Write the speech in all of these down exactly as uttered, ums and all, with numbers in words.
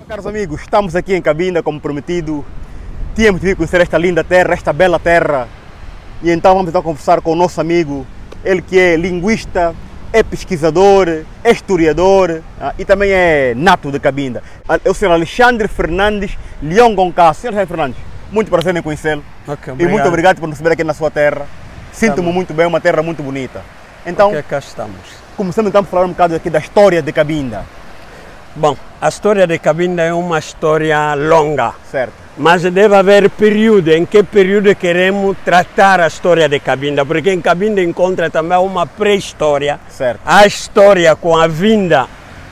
Caros amigos, estamos aqui em Cabinda, como prometido. Tínhamos de vir conhecer esta linda terra, esta bela terra. E então vamos então conversar com o nosso amigo, ele que é linguista, é pesquisador, é historiador ah, e também é nato de Cabinda. É o senhor Alexandre Fernandes Leão Gonçalves. Senhor Alexandre Fernandes, muito prazer em conhecê-lo. Okay, e muito obrigado por nos receber aqui na sua terra. Sinto-me Tá muito bem, uma terra muito bonita. Então, okay, cá estamos. começamos então a falar um bocado aqui da história de Cabinda. Bom, a história de Cabinda é uma história longa. Certo. Mas deve haver período, em que período queremos tratar a história de Cabinda, porque em Cabinda encontra também uma pré-história. Certo. A história com a vinda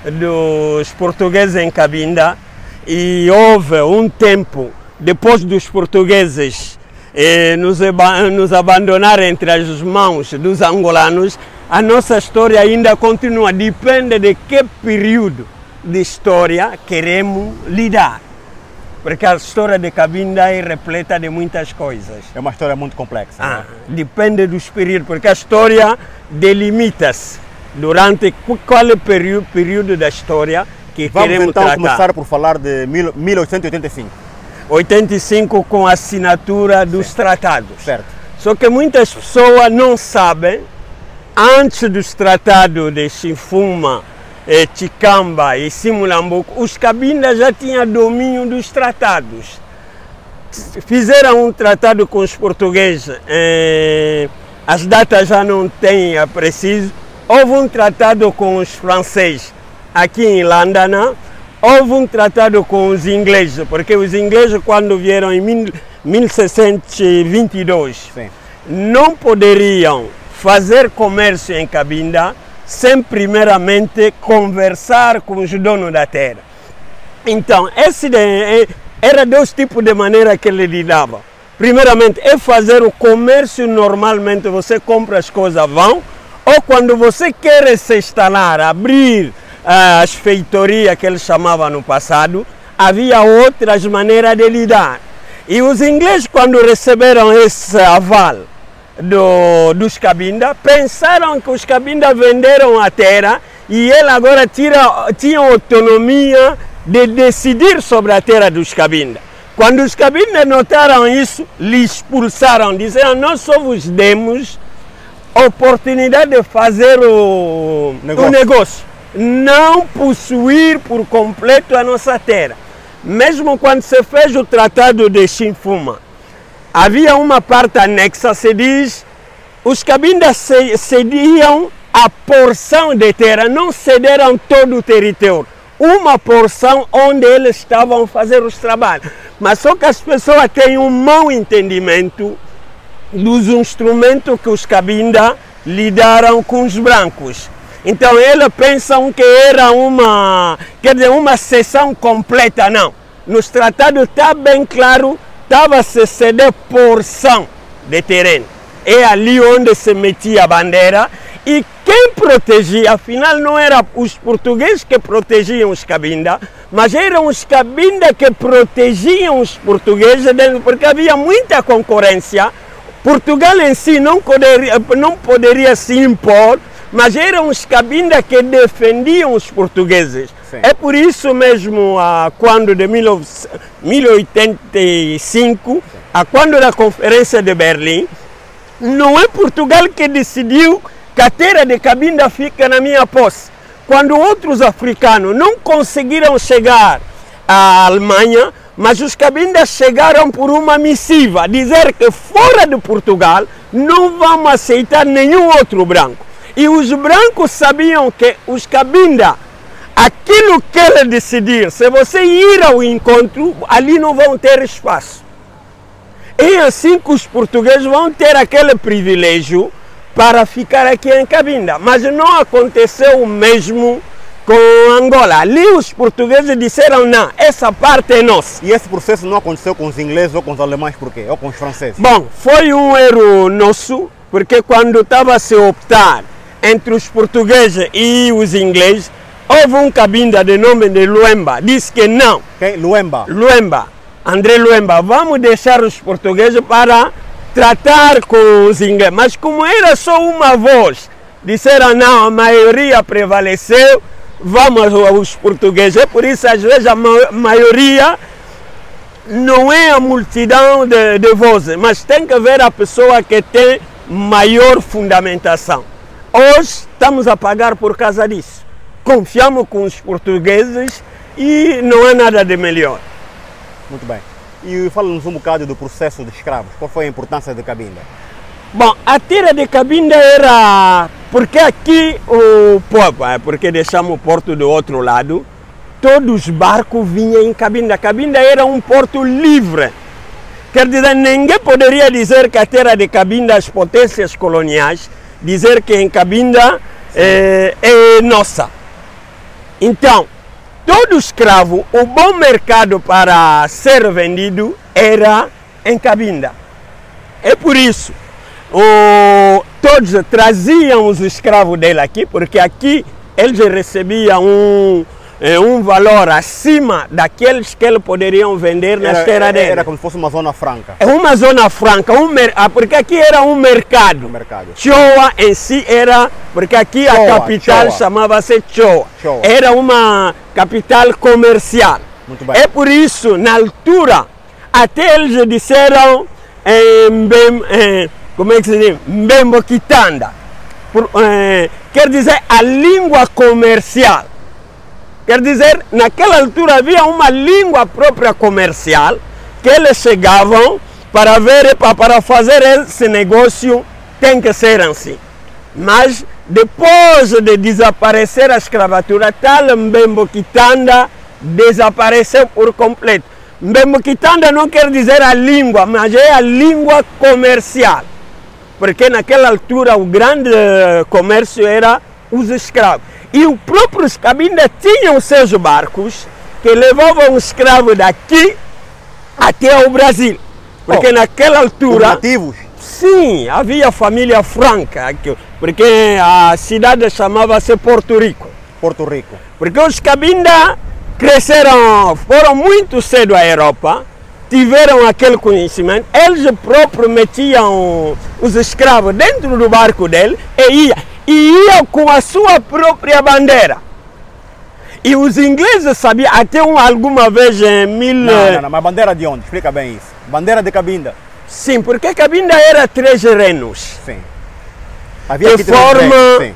dos portugueses em Cabinda, e houve um tempo, depois dos portugueses eh, nos, nos abandonar entre as mãos dos angolanos, a nossa história ainda continua, depende de que período de história queremos lidar. Porque a história de Cabinda é repleta de muitas coisas. É uma história muito complexa. Ah, né? Depende dos períodos, porque a história delimita-se durante qual é o período, período da história que Vamos queremos então tratar. começar por falar de mil, mil oitocentos e oitenta e cinco. oitenta e cinco com a assinatura dos Sim. tratados. Certo. Só que muitas pessoas não sabem, antes dos tratados de Chifuma, eh, Chicamba e Simulambuco, os Cabinda já tinham domínio dos tratados. Fizeram um tratado com os portugueses, eh, as datas já não têm a preciso. Houve um tratado com os franceses aqui em Londres. Houve um tratado com os ingleses, porque os ingleses, quando vieram em mil seiscentos e vinte e dois, Sim. não poderiam fazer comércio em Cabinda sem primeiramente conversar com os donos da terra. Então, esse de, era dois tipos de maneira que ele lidava. Primeiramente, é fazer o comércio normalmente, você compra as coisas, vão, ou quando você quer se instalar, abrir uh, as feitorias que ele chamava no passado, havia outras maneiras de lidar. E os ingleses, quando receberam esse aval Do, dos Cabinda, pensaram que os Cabinda venderam a terra e ele agora tira, tinha autonomia de decidir sobre a terra dos Cabinda. Quando os Cabinda notaram isso, lhe expulsaram, disseram: nós só vos demos oportunidade de fazer o negócio. o negócio, não possuir por completo a nossa terra. Mesmo quando se fez o tratado de Chifuma, havia uma parte anexa, se diz, os Cabinda cediam a porção de terra, não cederam todo o território, uma porção onde eles estavam a fazer os trabalhos. Mas só que as pessoas têm um mau entendimento dos instrumentos que os Cabinda lidaram com os brancos. Então eles pensam que era uma, quer dizer, uma cessão completa, não. Nos tratados está bem claro, estava a se ceder porção de terreno. É ali onde se metia a bandeira e quem protegia, afinal não eram os portugueses que protegiam os Cabinda, mas eram os Cabinda que protegiam os portugueses, porque havia muita concorrência. Portugal em si não poderia, não poderia se impor, mas eram os Cabinda que defendiam os portugueses. Sim. É por isso mesmo, a quando de mil e oitenta e cinco, a quando da Conferência de Berlim, não é Portugal que decidiu que a terra de Cabinda fica na minha posse. Quando outros africanos não conseguiram chegar à Alemanha, mas os Cabinda chegaram por uma missiva, dizer que fora de Portugal não vamos aceitar nenhum outro branco. E os brancos sabiam que os Cabinda, aquilo que ele decidir, se você ir ao encontro, ali não vão ter espaço. E assim que os portugueses vão ter aquele privilégio para ficar aqui em Cabinda. Mas não aconteceu o mesmo com Angola. Ali os portugueses disseram: não, essa parte é nossa. E esse processo não aconteceu com os ingleses ou com os alemães, por quê? Ou com os franceses? Bom, foi um erro nosso, porque quando estava a se optar entre os portugueses e os ingleses, houve um Cabinda de nome de Luemba, disse que não. Quem? Luemba? Luemba, André Luemba, vamos deixar os portugueses para tratar com os ingleses. Mas como era só uma voz, disseram: não, a maioria prevaleceu, vamos aos portugueses. É por isso, às vezes, a ma maioria não é a multidão de, de vozes, mas tem que ver a pessoa que tem maior fundamentação. Hoje estamos a pagar por causa disso. Confiamos com os portugueses e não há nada de melhor. Muito bem. E fala-nos um bocado do processo de escravos. Qual foi a importância de Cabinda? Bom, a tira de Cabinda era... Porque aqui o povo, porque deixamos o porto do outro lado, todos os barcos vinham em Cabinda. Cabinda era um porto livre. Quer dizer, ninguém poderia dizer que a terra de Cabinda, as potências coloniais, dizer que em Cabinda é, é nossa. Então, todo escravo, o bom mercado para ser vendido era em Cabinda. É por isso, o, todos traziam os escravos dele aqui, porque aqui eles recebiam um, um valor acima daqueles que eles poderiam vender nas terras dele. Era como se fosse uma zona franca. É uma zona franca, um, porque aqui era um mercado. Um mercado. Choa em si era, porque aqui Choa, a capital chamava-se Choa. Choa. Era uma capital comercial. Muito bem. É por isso, na altura, até eles disseram, eh, bem, eh, como é que se diz? Mbembo-Kitanda. Por, eh, quer dizer, a língua comercial. Quer dizer, naquela altura havia uma língua própria comercial que eles chegavam para ver, para fazer esse negócio tem que ser assim. Mas depois de desaparecer a escravatura, tal Mbembo-Kitanda desapareceu por completo. Mbembo-Kitanda não quer dizer a língua, mas é a língua comercial. Porque naquela altura o grande comércio era os escravos. E os próprios Cabinda tinham seus barcos que levavam os escravos daqui até o Brasil. Porque oh, naquela altura... nativos? Sim, havia família franca, porque a cidade chamava-se Porto Rico. Porto Rico. Porque os Cabinda cresceram, foram muito cedo à Europa, tiveram aquele conhecimento, eles próprios metiam os escravos dentro do barco dele e iam. E ia com a sua própria bandeira. E os ingleses sabiam, até um, alguma vez em mil... Não, não, não, mas bandeira de onde? Explica bem isso. Bandeira de Cabinda. Sim, porque Cabinda era três reinos. Sim. Havia que forma, sim.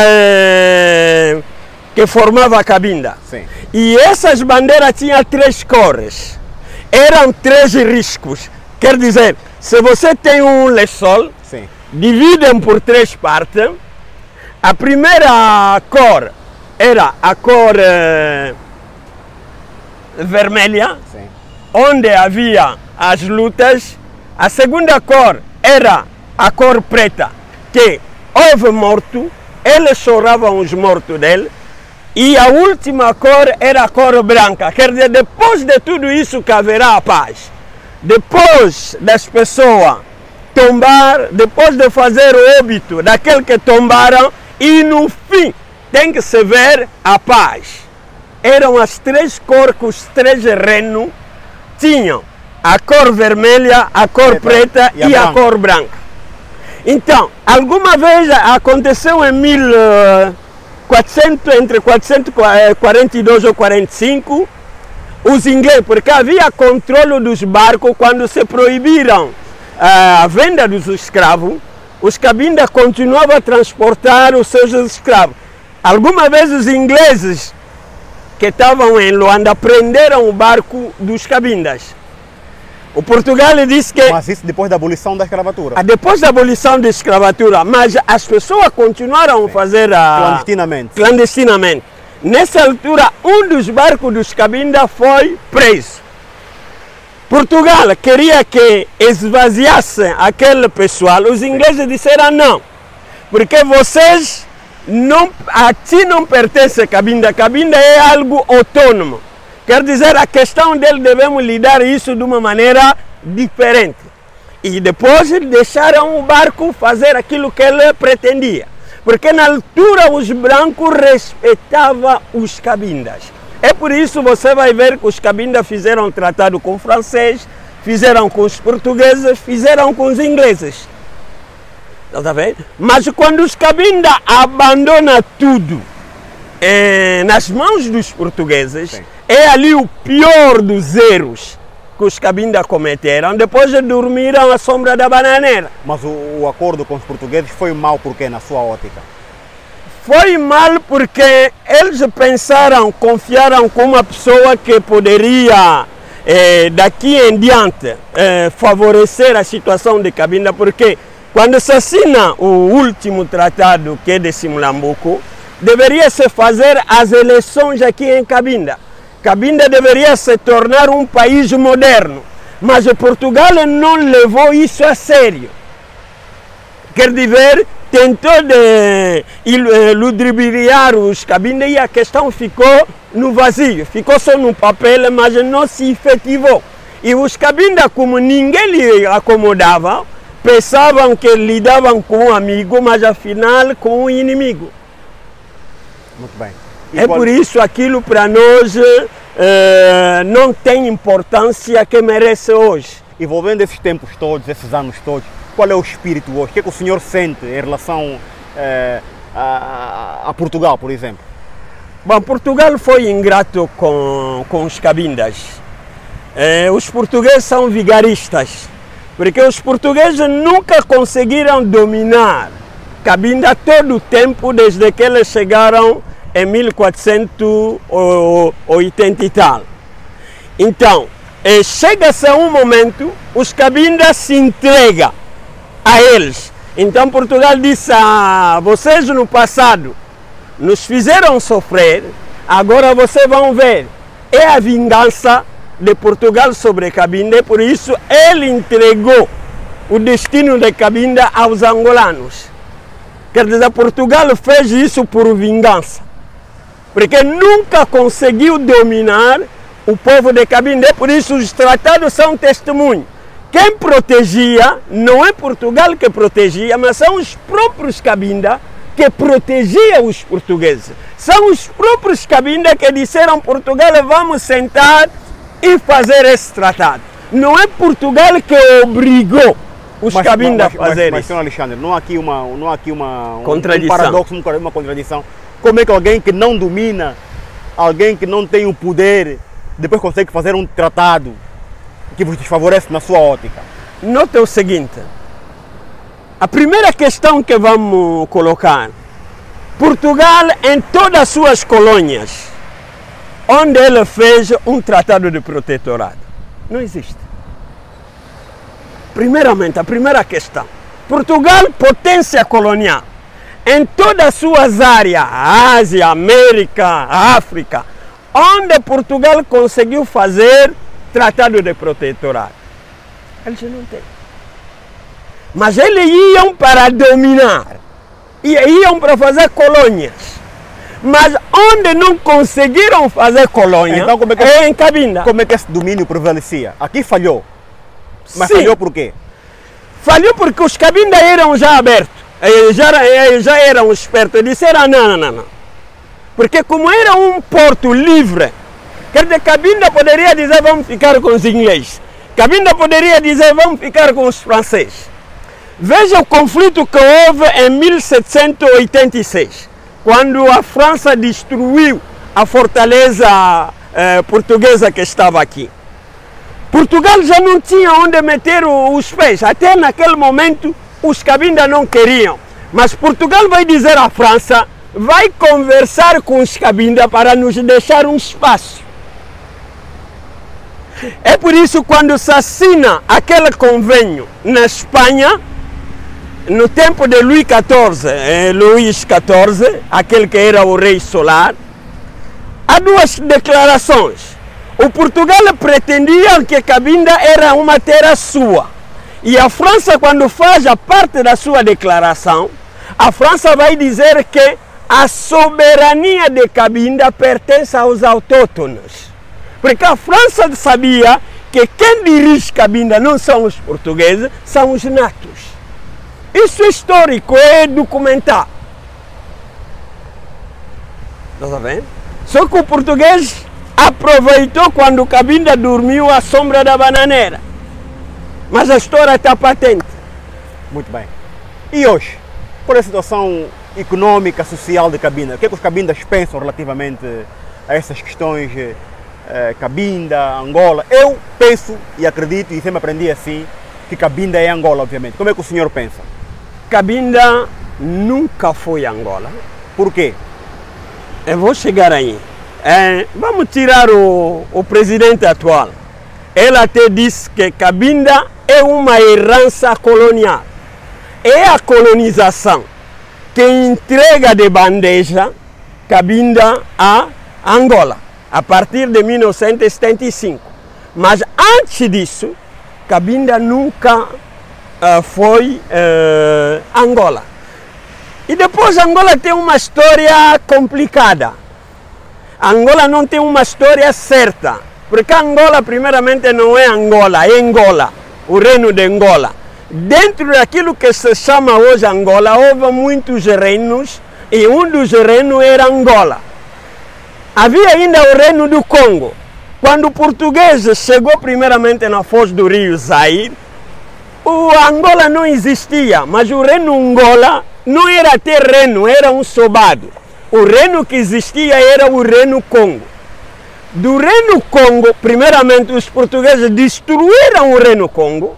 É, que formava a Cabinda. Sim. E essas bandeiras tinham três cores. Eram três riscos. Quer dizer, se você tem um lençol, sim, dividem por três partes. A primeira cor era a cor eh, vermelha, sim, onde havia as lutas. A segunda cor era a cor preta, que houve morto, eles choravam os mortos dele. E a última cor era a cor branca, quer dizer, depois de tudo isso que haverá a paz. Depois das pessoas tombar, depois de fazer o óbito daquele que tombaram, e no fim tem que se ver a paz. Eram as três cores que os três reinos tinham. A cor vermelha, a cor preta e a, e a cor branca. Então, alguma vez aconteceu em mil e quatrocentos, entre quatrocentos e quarenta e dois ou quarenta e cinco, os ingleses, porque havia controle dos barcos quando se proibiram a venda dos escravos. Os Cabinda continuavam a transportar os seus escravos. Alguma vez os ingleses que estavam em Luanda prenderam o barco dos Cabindas. O Portugal disse que... Mas isso depois da abolição da escravatura? Depois da abolição da escravatura, mas as pessoas continuaram a fazer a... Clandestinamente. Clandestinamente. Nessa altura, um dos barcos dos Cabinda foi preso. Portugal queria que esvaziasse aquele pessoal, os ingleses disseram não, porque vocês, não, a ti não pertence a Cabinda, Cabinda é algo autônomo. Quer dizer, a questão dele devemos lidar isso de uma maneira diferente. E depois deixaram o barco fazer aquilo que ele pretendia. Porque na altura os brancos respeitavam os Cabindas. É por isso que você vai ver que os Cabinda fizeram tratado com o francês, fizeram com os portugueses, fizeram com os ingleses. Está vendo? Mas quando os Cabinda abandonam tudo é, nas mãos dos portugueses, Sim. é ali o pior dos erros que os Cabinda cometeram depois de dormiram à sombra da bananeira. Mas o, o acordo com os portugueses foi mau porque, na sua ótica? Foi mal porque eles pensaram, confiaram com uma pessoa que poderia, eh, daqui em diante, eh, favorecer a situação de Cabinda, porque quando se assina o último tratado, que é de Simulambuco, deveria se fazer as eleições aqui em Cabinda. Cabinda deveria se tornar um país moderno, mas Portugal não levou isso a sério. Quer dizer, tentou de ludibriar os Cabinda e a questão ficou no vazio, ficou só no papel, mas não se efetivou. E os Cabinda, como ninguém lhe acomodava, pensavam que lidavam com um amigo, mas afinal com um inimigo. Muito bem. E é qual... por isso aquilo para nós eh, não tem importância que merece hoje. E volvendo esses tempos todos, esses anos todos, qual é o espírito hoje? O que é que o senhor sente em relação eh, a, a Portugal, por exemplo? Bom, Portugal foi ingrato com, com os Cabindas. Eh, os portugueses são vigaristas, porque os portugueses nunca conseguiram dominar Cabinda todo o tempo desde que eles chegaram em mil quatrocentos e oitenta e tal. Então, eh, chega-se a um momento, os Cabindas se entregam a eles. Então Portugal disse a vocês no passado nos fizeram sofrer, agora vocês vão ver. É a vingança de Portugal sobre Cabinda, e por isso ele entregou o destino de Cabinda aos angolanos. Quer dizer, Portugal fez isso por vingança, porque nunca conseguiu dominar o povo de Cabinda, e por isso os tratados são testemunho. Quem protegia não é Portugal que protegia, mas são os próprios Cabinda que protegiam os portugueses. São os próprios Cabinda que disseram Portugal, vamos sentar e fazer esse tratado. Não é Portugal que obrigou os mas, Cabinda mas, a fazer mas, mas, isso. senhor Alexandre, não há aqui uma, não há aqui uma um, contradição. um paradoxo, uma contradição. Como é que alguém que não domina, alguém que não tem o poder, depois consegue fazer um tratado que vos desfavorece na sua ótica? Nota o seguinte, a primeira questão que vamos colocar, Portugal em todas as suas colônias, onde ele fez um tratado de protetorado, não existe. Primeiramente, a primeira questão, Portugal, potência colonial, em todas as suas áreas, Ásia, América, África, onde Portugal conseguiu fazer tratado de protetorado, eles não têm. Mas eles iam para dominar, e iam para fazer colônias. Mas onde não conseguiram fazer colônia, então, como é, que é em Cabinda. Como é que esse domínio prevalecia? Aqui falhou. Mas Sim. falhou por quê? Falhou porque os Cabinda eram já abertos, já, já eram espertos, disseram não, não, não, não. Porque como era um porto livre, quer dizer, Cabinda poderia dizer vamos ficar com os ingleses, Cabinda poderia dizer vamos ficar com os franceses. Veja o conflito que houve em mil setecentos e oitenta e seis, quando a França destruiu a fortaleza eh, portuguesa que estava aqui. Portugal já não tinha onde meter os pés, até naquele momento os Cabinda não queriam. Mas Portugal vai dizer à França, vai conversar com os Cabinda para nos deixar um espaço. É por isso quando se assina aquele convênio na Espanha, no tempo de Luís quatorze, eh, Luís quatorze, aquele que era o rei solar, há duas declarações. O Portugal pretendia que Cabinda era uma terra sua. E a França, quando faz a parte da sua declaração, a França vai dizer que a soberania de Cabinda pertence aos autóctonos. Porque a França sabia que quem dirige Cabinda não são os portugueses, são os natos. Isso é histórico, é documental. Está vendo? Só que o português aproveitou quando Cabinda dormiu à sombra da bananeira. Mas a história está patente. Muito bem. E hoje, qual é a situação econômica, social de Cabinda? O que é que os cabindas pensam relativamente a essas questões, eh, Cabinda, Angola? Eu penso e acredito, e sempre aprendi assim, que Cabinda é Angola, obviamente. Como é que o senhor pensa? Cabinda nunca foi Angola. Por quê? Eu vou chegar aí. É, vamos tirar o, o presidente atual. Ele até disse que Cabinda é uma herança colonial. É a colonização que entrega de bandeja Cabinda a Angola, a partir de mil novecentos e setenta e cinco. Mas antes disso, Cabinda nunca uh, foi uh, Angola. E depois Angola tem uma história complicada. Angola não tem uma história certa, porque Angola primeiramente não é Angola, é Angola, o reino de Angola. Dentro daquilo que se chama hoje Angola, houve muitos reinos e um dos reinos era Angola. Havia ainda o reino do Congo. Quando o português chegou primeiramente na foz do rio Zaire, o Angola não existia, mas o reino Angola não era terreno, era um sobado. O reino que existia era o reino Congo. Do reino Congo, primeiramente os portugueses destruíram o reino Congo,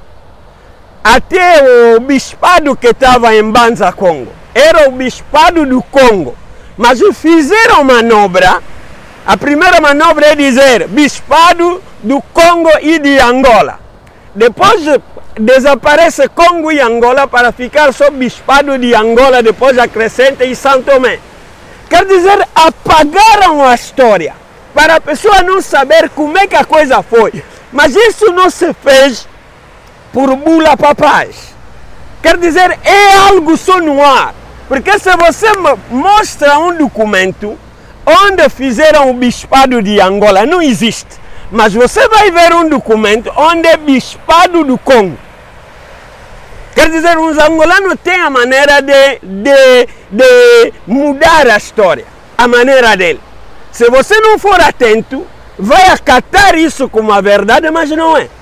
até o bispado que estava em Banza, Congo. Era o bispado do Congo. Mas fizeram manobra. A primeira manobra é dizer bispado do Congo e de Angola. Depois desaparece Congo e Angola para ficar só bispado de Angola, depois acrescenta e São Tomé. Quer dizer, apagaram a história, para a pessoa não saber como é que a coisa foi. Mas isso não se fez por bula papaz. Quer dizer, é algo só no ar. Porque se você mostra um documento onde fizeram o bispado de Angola, não existe. Mas você vai ver um documento onde é bispado do Congo. Quer dizer, os angolanos têm a maneira de, de, de mudar a história, a maneira dele. Se você não for atento, vai acatar isso como a verdade, mas não é.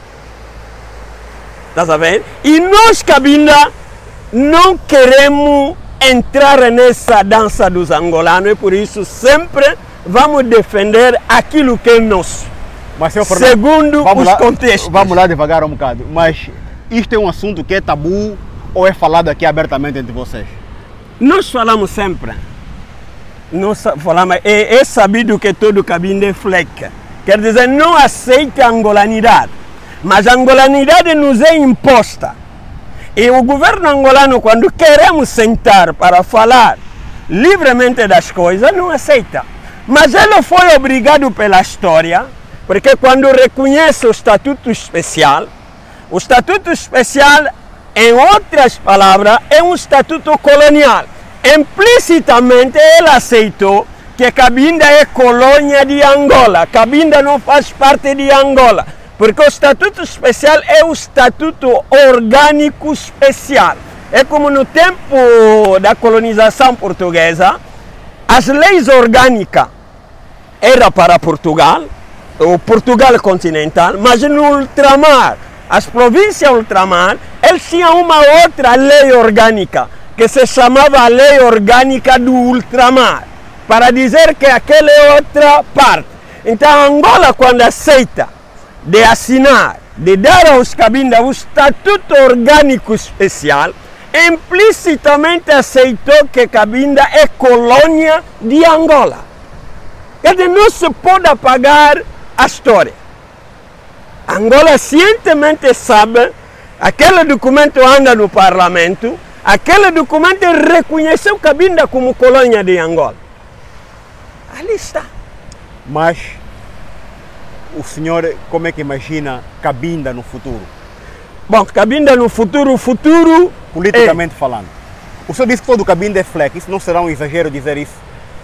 Está sabendo? E nós, Cabinda, não queremos entrar nessa dança dos angolanos e por isso sempre vamos defender aquilo que é nosso. Mas, senhor Fernando, segundo os lá, contextos. Vamos lá devagar um bocado. Mas isto é um assunto que é tabu ou é falado aqui abertamente entre vocês? Nós falamos sempre. Nós falamos, é, é sabido que todo Cabinda é fleca. Quer dizer, não aceita a angolanidade. Mas a angolanidade nos é imposta. E o governo angolano, quando queremos sentar para falar livremente das coisas, não aceita. Mas ele foi obrigado pela história, porque quando reconhece o Estatuto Especial, o Estatuto Especial, em outras palavras, é um estatuto colonial. Implicitamente ele aceitou que Cabinda é colônia de Angola. Cabinda não faz parte de Angola. Porque o Estatuto Especial é o Estatuto Orgânico Especial. É como no tempo da colonização portuguesa, as leis orgânicas eram para Portugal, o Portugal continental, mas no ultramar, as províncias ultramar, eles tinham uma outra lei orgânica, que se chamava Lei Orgânica do Ultramar, para dizer que aquela é outra parte. Então Angola, quando aceita de assinar, de dar aos Cabinda o Estatuto Orgânico Especial, implicitamente aceitou que Cabinda é colônia de Angola. Quer dizer, não se pode apagar a história. Angola cientemente sabe, aquele documento anda no parlamento, aquele documento reconheceu Cabinda como colônia de Angola. Ali está. Mas o senhor, como é que imagina Cabinda no futuro? Bom, Cabinda no futuro, futuro... Politicamente é. falando. O senhor disse que todo Cabinda é fleca. Isso não será um exagero dizer isso?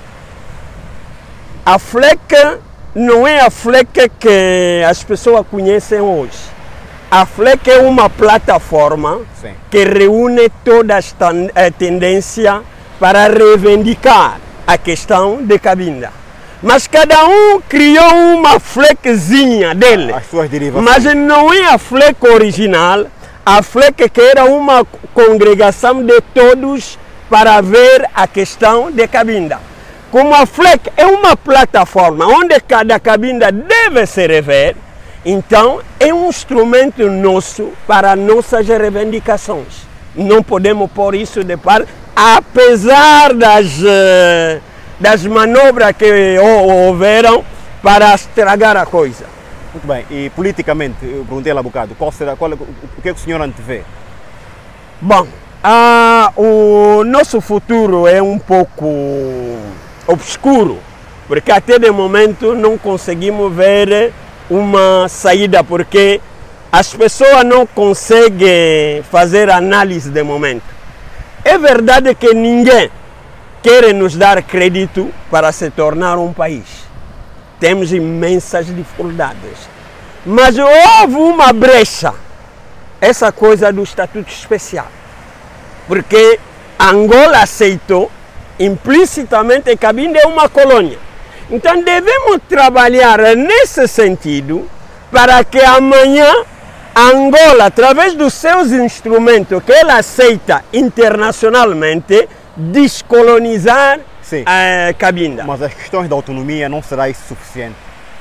A fleca não é a fleca que as pessoas conhecem hoje. A fleca é uma plataforma Sim. que reúne todas as tendências para reivindicar a questão de Cabinda. Mas cada um criou uma flequezinha dele. As suas derivações. Mas não é a fleca original, a fleca que era uma congregação de todos para ver a questão de Cabinda. Como a F L E C é uma plataforma onde cada Cabinda deve se rever, então é um instrumento nosso para nossas reivindicações. Não podemos pôr isso de parte, apesar das, das manobras que houveram para estragar a coisa. Muito bem, e politicamente, eu perguntei lá há bocado, qual será, qual, o que é que o senhor antevê? Bom, ah, o nosso futuro é um pouco obscuro, porque até de momento não conseguimos ver uma saída, porque as pessoas não conseguem fazer análise de momento. É verdade que ninguém quer nos dar crédito para se tornar um país. Temos imensas dificuldades. Mas houve uma brecha, essa coisa do estatuto especial. Porque Angola aceitou implicitamente que Cabinda é uma colônia. Então devemos trabalhar nesse sentido para que amanhã Angola, através dos seus instrumentos que ela aceita internacionalmente, descolonizar a Cabinda. Mas as questões da autonomia não será isso suficiente?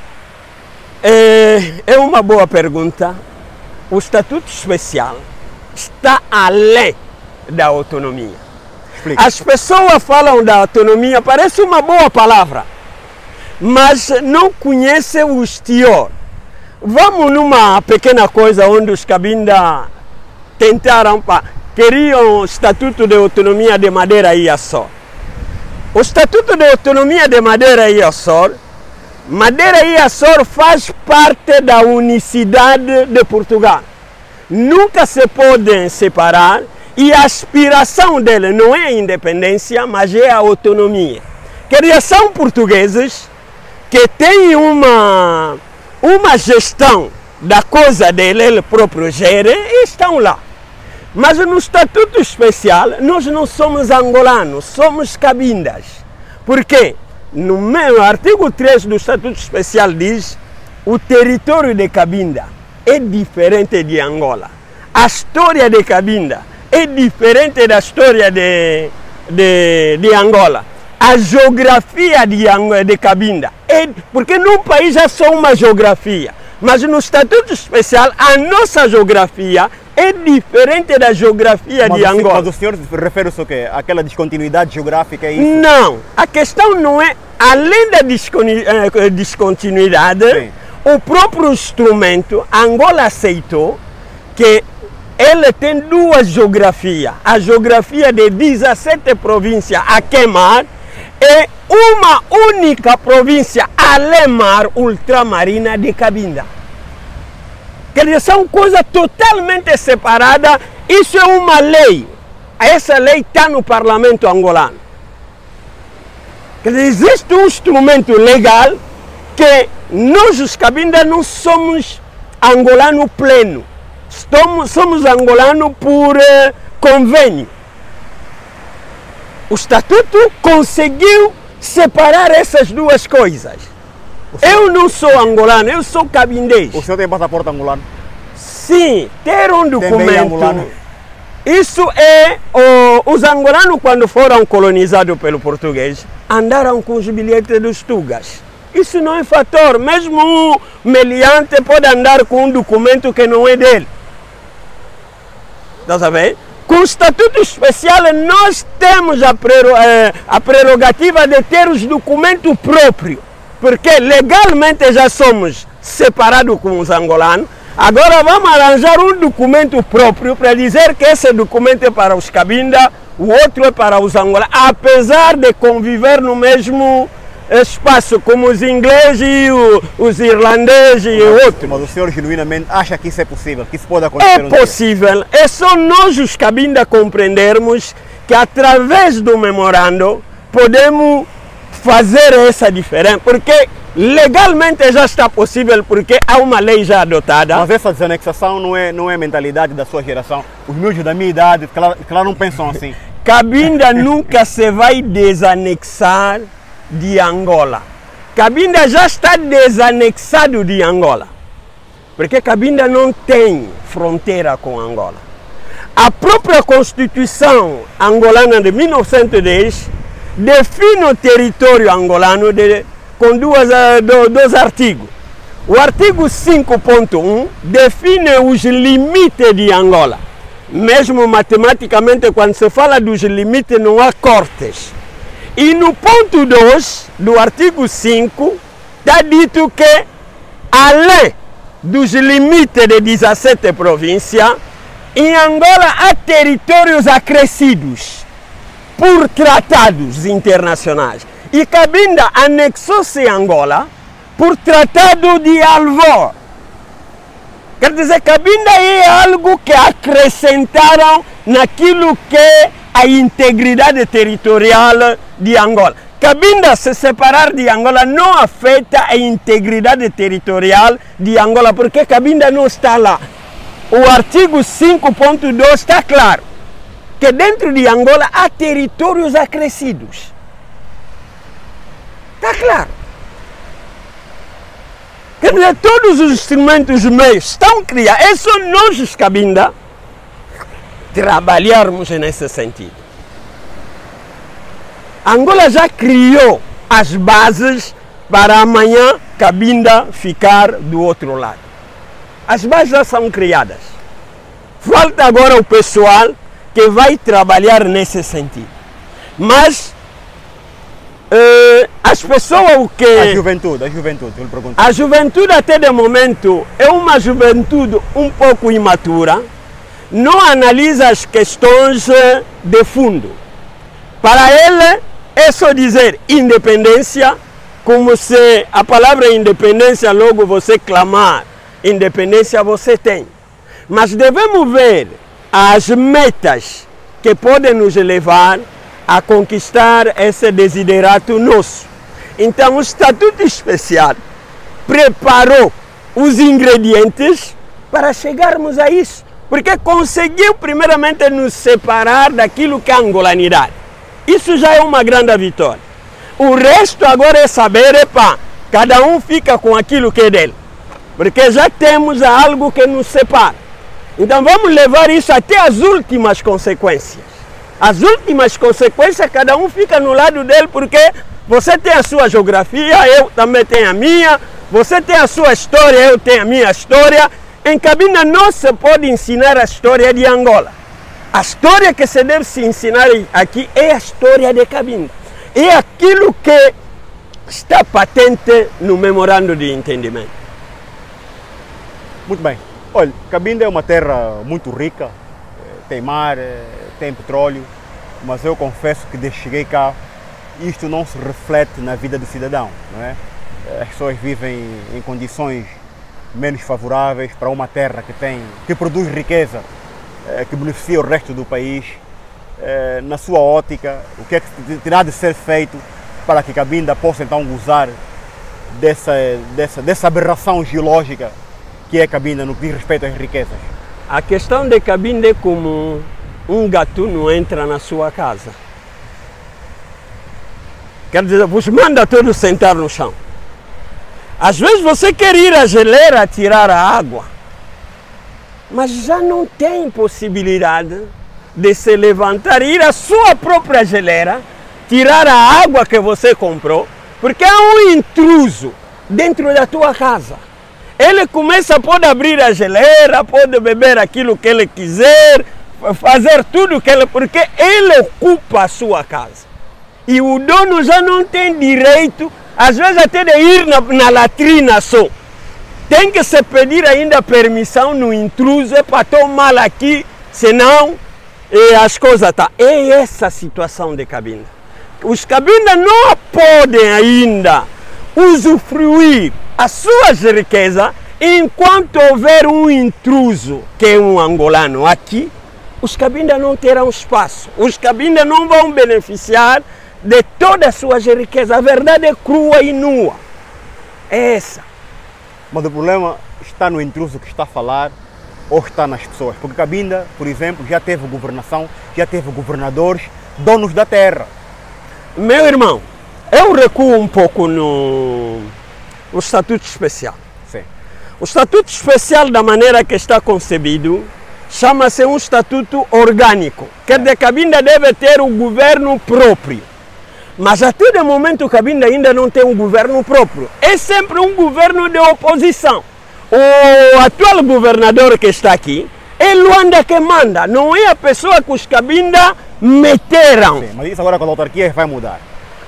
É, é uma boa pergunta. O estatuto especial está além da autonomia. Explica. As pessoas falam da autonomia, parece uma boa palavra, mas não conhecem o teor. Vamos numa pequena coisa onde os Cabinda tentaram, queriam o Estatuto de Autonomia de Madeira e Açores. O Estatuto de Autonomia de Madeira e Açores, Madeira e Açores faz parte da unicidade de Portugal. Nunca se podem separar e a aspiração dele não é a independência, mas é a autonomia. Que são portugueses que têm uma, uma gestão da coisa dele, ele próprio gere, e estão lá. Mas no Estatuto Especial, nós não somos angolanos, somos cabindas. Por quê? No meu artigo três do Estatuto Especial diz o território de Cabinda é diferente de Angola. A história de Cabinda é diferente da história de, de, de Angola. A geografia de, de Cabinda é... Porque num país é só uma geografia. Mas no Estatuto Especial, a nossa geografia é diferente da geografia mas de Angola. Mas o senhor refere-se ao quê? Aquela descontinuidade geográfica é isso? Não. A questão não é... Além da descontinuidade, sim, o próprio instrumento, Angola aceitou que ele tem duas geografias. A geografia de dezessete províncias a queimar e uma única província além-mar ultramarina de Cabinda. Quer dizer, são coisas totalmente separadas. Isso é uma lei. Essa lei está no parlamento angolano. Quer dizer, existe um instrumento legal que nós, os Cabinda, não somos angolano pleno. Somos, somos angolano por eh, convênio. O Estatuto conseguiu separar essas duas coisas. Eu não sou angolano, eu sou cabindês. O senhor tem passaporte angolano? Sim, ter um documento. Isso é, oh, os angolanos, quando foram colonizados pelo português, andaram com os bilhetes dos tugas. Isso não é fator, mesmo um meliante pode andar com um documento que não é dele. Está sabendo? Com o Estatuto Especial, nós temos a, a prerrogativa de ter os documentos próprios, porque legalmente já somos separados com os angolanos. Agora vamos arranjar um documento próprio para dizer que esse documento é para os Cabinda, o outro é para os angolanos, apesar de conviver no mesmo espaço como os ingleses, e o, os irlandeses e outros. Mas o senhor genuinamente acha que isso é possível, que isso pode acontecer? É possível, é só nós os Cabinda compreendermos que através do memorando podemos fazer essa diferença, porque legalmente já está possível, porque há uma lei já adotada. Mas essa desanexação não é, não é a mentalidade da sua geração. Os miúdos da minha idade, claro, claro, não pensam assim. Cabinda nunca se vai desanexar de Angola. Cabinda já está desanexado de Angola, porque Cabinda não tem fronteira com Angola. A própria Constituição angolana de mil novecentos e dez define o território angolano de, com duas, do, dois artigos. O artigo cinco ponto um define os limites de Angola. Mesmo matematicamente, quando se fala dos limites, não há cortes. E no ponto dois do artigo cinco, está dito que, além dos limites de dezessete províncias, em Angola há territórios acrescidos por tratados internacionais. E Cabinda anexou-se a Angola por tratado de Alvor. Quer dizer, Cabinda é algo que acrescentaram naquilo que é a integridade territorial de Angola. Cabinda se separar de Angola não afeta a integridade territorial de Angola, porque Cabinda não está lá. O artigo cinco ponto dois está claro, que dentro de Angola há territórios acrescidos. Está claro. Quer dizer, todos os instrumentos meios estão criados. É só nós, Cabinda, trabalharmos nesse sentido. Angola já criou as bases para amanhã Cabinda ficar do outro lado. As bases já são criadas. Falta agora o pessoal que vai trabalhar nesse sentido. Mas uh, as pessoas o que... A juventude, a juventude, eu lhe pergunto. A juventude até de momento é uma juventude um pouco imatura. Não analisa as questões de fundo. Para ele é só dizer independência, como se a palavra independência logo você clamar. Independência você tem. Mas devemos ver as metas que podem nos levar a conquistar esse desiderato nosso. Então o Estatuto Especial preparou os ingredientes para chegarmos a isso. Porque conseguiu primeiramente nos separar daquilo que é a angolanidade. Isso já é uma grande vitória. O resto agora é saber, epa, cada um fica com aquilo que é dele. Porque já temos algo que nos separa. Então vamos levar isso até as últimas consequências. As últimas consequências, cada um fica no lado dele, porque você tem a sua geografia, eu também tenho a minha, você tem a sua história, eu tenho a minha história. Em Cabinda não se pode ensinar a história de Angola. A história que se deve se ensinar aqui é a história de Cabinda. É aquilo que está patente no memorando de entendimento. Muito bem. Olha, Cabinda é uma terra muito rica, tem mar, tem petróleo, mas eu confesso que desde que cheguei cá, isto não se reflete na vida do cidadão, não é? As pessoas vivem em condições menos favoráveis para uma terra que tem, que produz riqueza, que beneficia o resto do país. Na sua ótica, o que é que terá de ser feito para que Cabinda possa então gozar dessa, dessa, dessa aberração geológica que é Cabinda no que diz respeito às riquezas? A questão de Cabinda é como um gatuno entra na sua casa. Quer dizer, vos manda todos sentar no chão. Às vezes você quer ir à geleira tirar a água, mas já não tem possibilidade de se levantar e ir à sua própria geleira, tirar a água que você comprou, porque há um intruso dentro da tua casa. Ele começa, pode abrir a geleira, pode beber aquilo que ele quiser, fazer tudo que ele... porque ele ocupa a sua casa. E o dono já não tem direito, às vezes até de ir na, na latrina só. Tem que se pedir ainda permissão no intruso para tomar aqui, senão eh, as coisas tá. É essa a situação de Cabinda. Os Cabinda não podem ainda usufruir as suas riquezas enquanto houver um intruso, que é um angolano aqui, os Cabinda não terão espaço. Os Cabinda não vão beneficiar de todas as suas riquezas. A verdade é crua e nua. É essa. Mas o problema está no intruso que está a falar ou está nas pessoas. Porque Cabinda, por exemplo, já teve governação, já teve governadores, donos da terra. Meu irmão, eu recuo um pouco no, no Estatuto Especial. Sim. O Estatuto Especial, da maneira que está concebido, chama-se um estatuto orgânico. Quer dizer, Cabinda deve ter um governo próprio. Mas até o momento Cabinda ainda não tem um governo próprio. É sempre um governo de oposição. O atual governador que está aqui é Luanda que manda, não é a pessoa que os Cabinda meteram. Sim, mas isso agora com a autarquia vai mudar.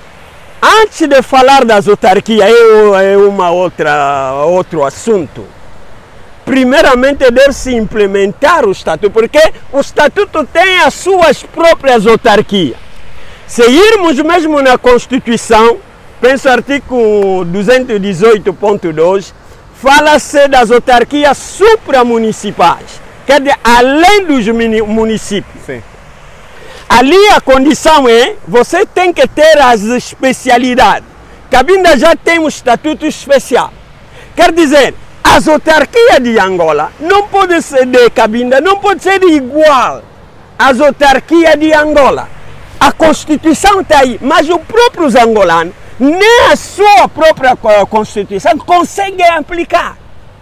Antes de falar das autarquias, é uma outra, outro assunto. Primeiramente deve-se implementar o estatuto, porque o estatuto tem as suas próprias autarquias. Se irmos mesmo na Constituição, penso artigo duzentos e dezoito ponto dois, fala-se das autarquias supramunicipais, quer dizer, além dos municípios. Sim. Ali a condição é, você tem que ter as especialidades. Cabinda já tem um estatuto especial. Quer dizer, as autarquias de Angola não pode ser de Cabinda, não pode ser igual às autarquias de Angola. A Constituição está aí, mas os próprios angolanos, nem a sua própria Constituição conseguem aplicar.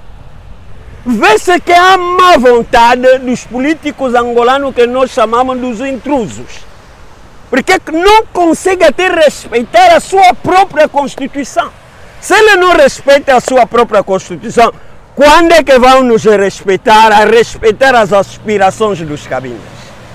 Vê-se que há má vontade dos políticos angolanos que nós chamamos dos intrusos. Porque não conseguem até respeitar a sua própria Constituição. Se ele não respeita a sua própria Constituição, quando é que vão nos respeitar, a respeitar as aspirações dos Cabindas?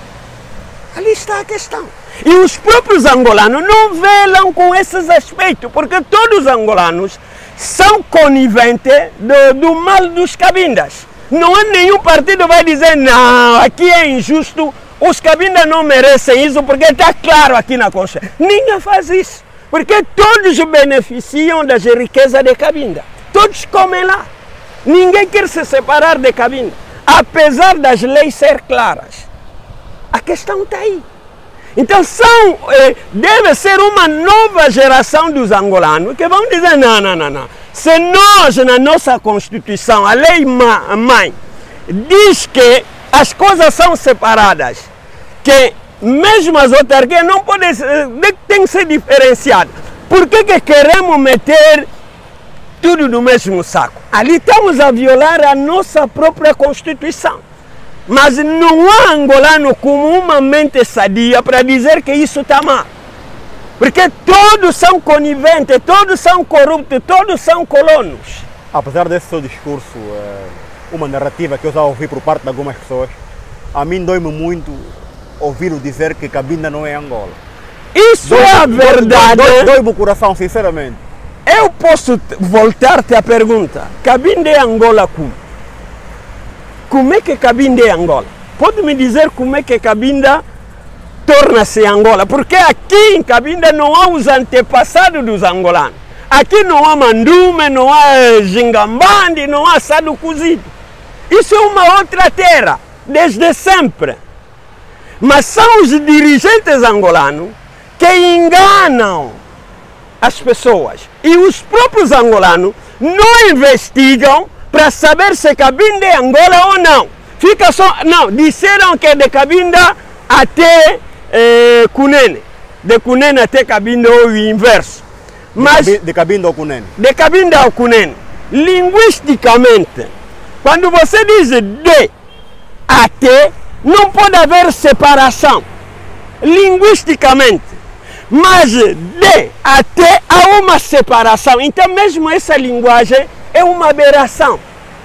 Ali está a questão. E os próprios angolanos não velam com esses aspectos, porque todos os angolanos são coniventes do, do mal dos Cabindas. Não há nenhum partido que vai dizer, não, aqui é injusto, os Cabindas não merecem isso, porque está claro aqui na Constituição. Ninguém faz isso, porque todos beneficiam das riquezas de Cabinda. Todos comem lá. Ninguém quer se separar de Cabinda, apesar das leis ser claras. A questão está aí. Então são, eh, deve ser uma nova geração dos angolanos que vão dizer, não, não, não, não. Se nós, na nossa Constituição, a lei mãe, diz que as coisas são separadas, que mesmo as autarquias não podem, tem que ser diferenciadas. Por que que queremos meter tudo no mesmo saco? Ali estamos a violar a nossa própria Constituição. Mas não há angolano com uma mente sadia para dizer que isso está mal. Porque todos são coniventes, todos são corruptos, todos são colonos. Apesar desse seu discurso, uma narrativa que eu já ouvi por parte de algumas pessoas, a mim dói-me muito ouvir-o dizer que Cabinda não é Angola. Isso dói, é a verdade. Dói-me dói, dói o coração, sinceramente. Eu posso voltar-te a pergunta. Cabinda é Angola como? Como é que Cabinda é Angola? Pode me dizer como é que Cabinda torna-se Angola? Porque aqui em Cabinda não há os antepassados dos angolanos. Aqui não há mandume, não há gingambandi, não há assado cozido. Isso é uma outra terra, desde sempre. Mas são os dirigentes angolanos que enganam as pessoas. E os próprios angolanos não investigam para saber se Cabinda é Angola ou não. Fica só, não, disseram que é de Cabinda até eh, Cunene. De Cunene até Cabinda ou o inverso. Mas, de Cabinda ao Cunene. De Cabinda ao Cunene. Linguisticamente, quando você diz de até, não pode haver separação. Linguisticamente. Mas de até há uma separação. Então mesmo essa linguagem é uma aberração.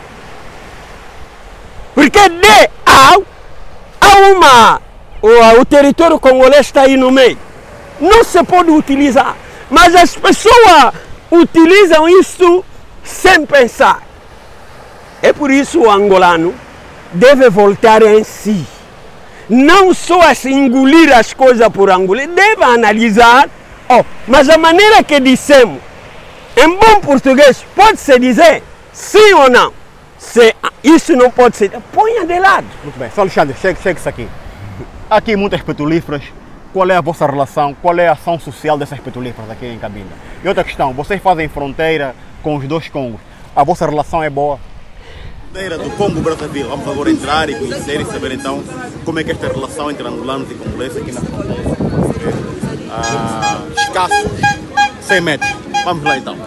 Porque de ao, há uma, o, o território congolês está aí no meio. Não se pode utilizar. Mas as pessoas utilizam isso sem pensar. É por isso o angolano deve voltar em si. Não só assim engolir as coisas por engolir, deve analisar. Oh, mas a maneira que dissemos, em bom português, pode-se dizer sim ou não. Se isso não pode ser, ponha de lado. Muito bem. Só Alexandre, chegue-se aqui. Aqui muitas petrolíferas. Qual é a vossa relação? Qual é a ação social dessas petrolíferas aqui em Cabinda? E outra questão, vocês fazem fronteira com os dois Congos. A vossa relação é boa? Fronteira do Congo-Brazzaville. Vamos agora entrar e conhecer e saber então como é que é esta relação entre angolanos e congoleses aqui na fronteira. Ah, escassos cem metros. Vamos lá então.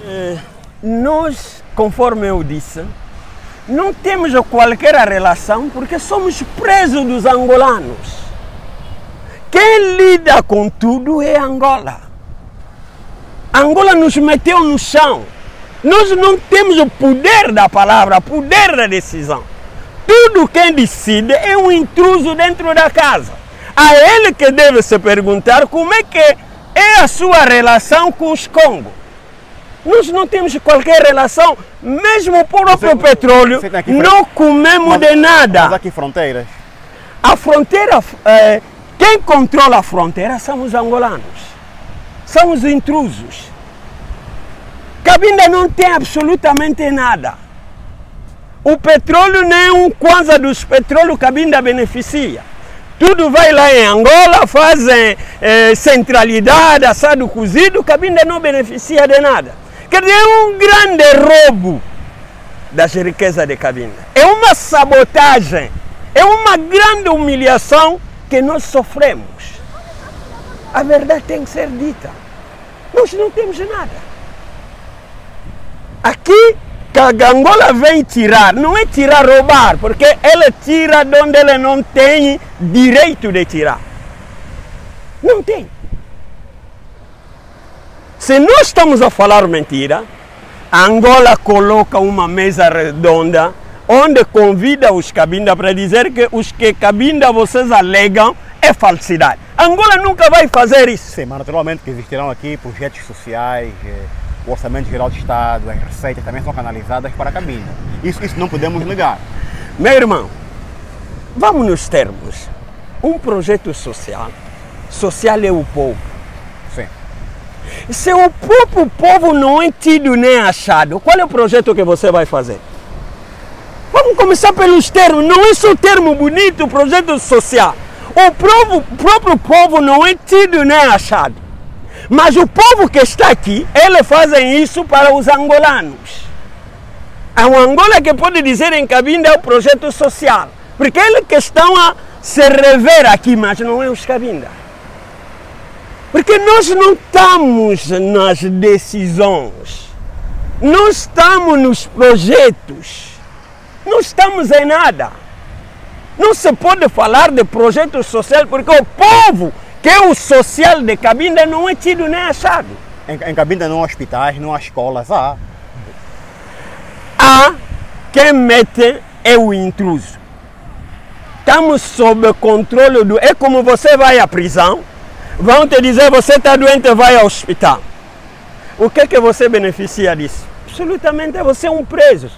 É, nós, conforme eu disse, não temos qualquer relação porque somos presos dos angolanos. Quem lida com tudo é Angola. Angola nos meteu no chão. Nós não temos o poder da palavra, o poder da decisão. Tudo quem decide é um intruso dentro da casa. A ele que deve se perguntar como é que é a sua relação com os Congo. Nós não temos qualquer relação, mesmo o próprio você, petróleo, você não comemos mas, de nada. Mas aqui fronteiras? A fronteira, é, quem controla a fronteira são os angolanos. São os intrusos. Cabinda não tem absolutamente nada. O petróleo nem um kwanza dos petróleos Cabinda beneficia. Tudo vai lá em Angola, fazem eh, centralidade, assado cozido, Cabinda não beneficia de nada. Quer dizer, é um grande roubo das riquezas de Cabinda. É uma sabotagem, é uma grande humilhação que nós sofremos. A verdade tem que ser dita. Nós não temos nada. Aqui, que a Angola vem tirar, não é tirar roubar, porque ela tira de onde ela não tem direito de tirar. Não tem. Se nós estamos a falar mentira, a Angola coloca uma mesa redonda onde convida os Cabinda para dizer que os que Cabinda vocês alegam é falsidade. Angola nunca vai fazer isso. Sim, mas naturalmente que existirão aqui projetos sociais, o Orçamento Geral do Estado, as receitas também são canalizadas para a Cabinda. Isso, isso não podemos negar. Meu irmão, vamos nos termos. Um projeto social, social é o povo. Sim. Se o próprio povo não é tido nem achado, qual é o projeto que você vai fazer? Vamos começar pelos termos, não é só termo bonito, projeto social. O próprio, o próprio povo não é tido nem achado. Mas o povo que está aqui, eles fazem isso para os angolanos. É um Angola que pode dizer em Cabinda é o projeto social. Porque eles que estão a se rever aqui, mas não é os Cabinda. Porque nós não estamos nas decisões. Não estamos nos projetos. Não estamos em nada. Não se pode falar de projeto social porque o povo que é o social de Cabinda não é tido nem achado. Em, em Cabinda não há hospitais, não há escolas, há. Há quem mete é o intruso. Estamos sob controle do... É como você vai à prisão, vão te dizer você está doente, vai ao hospital. O que é que você beneficia disso? Absolutamente, você é um preso.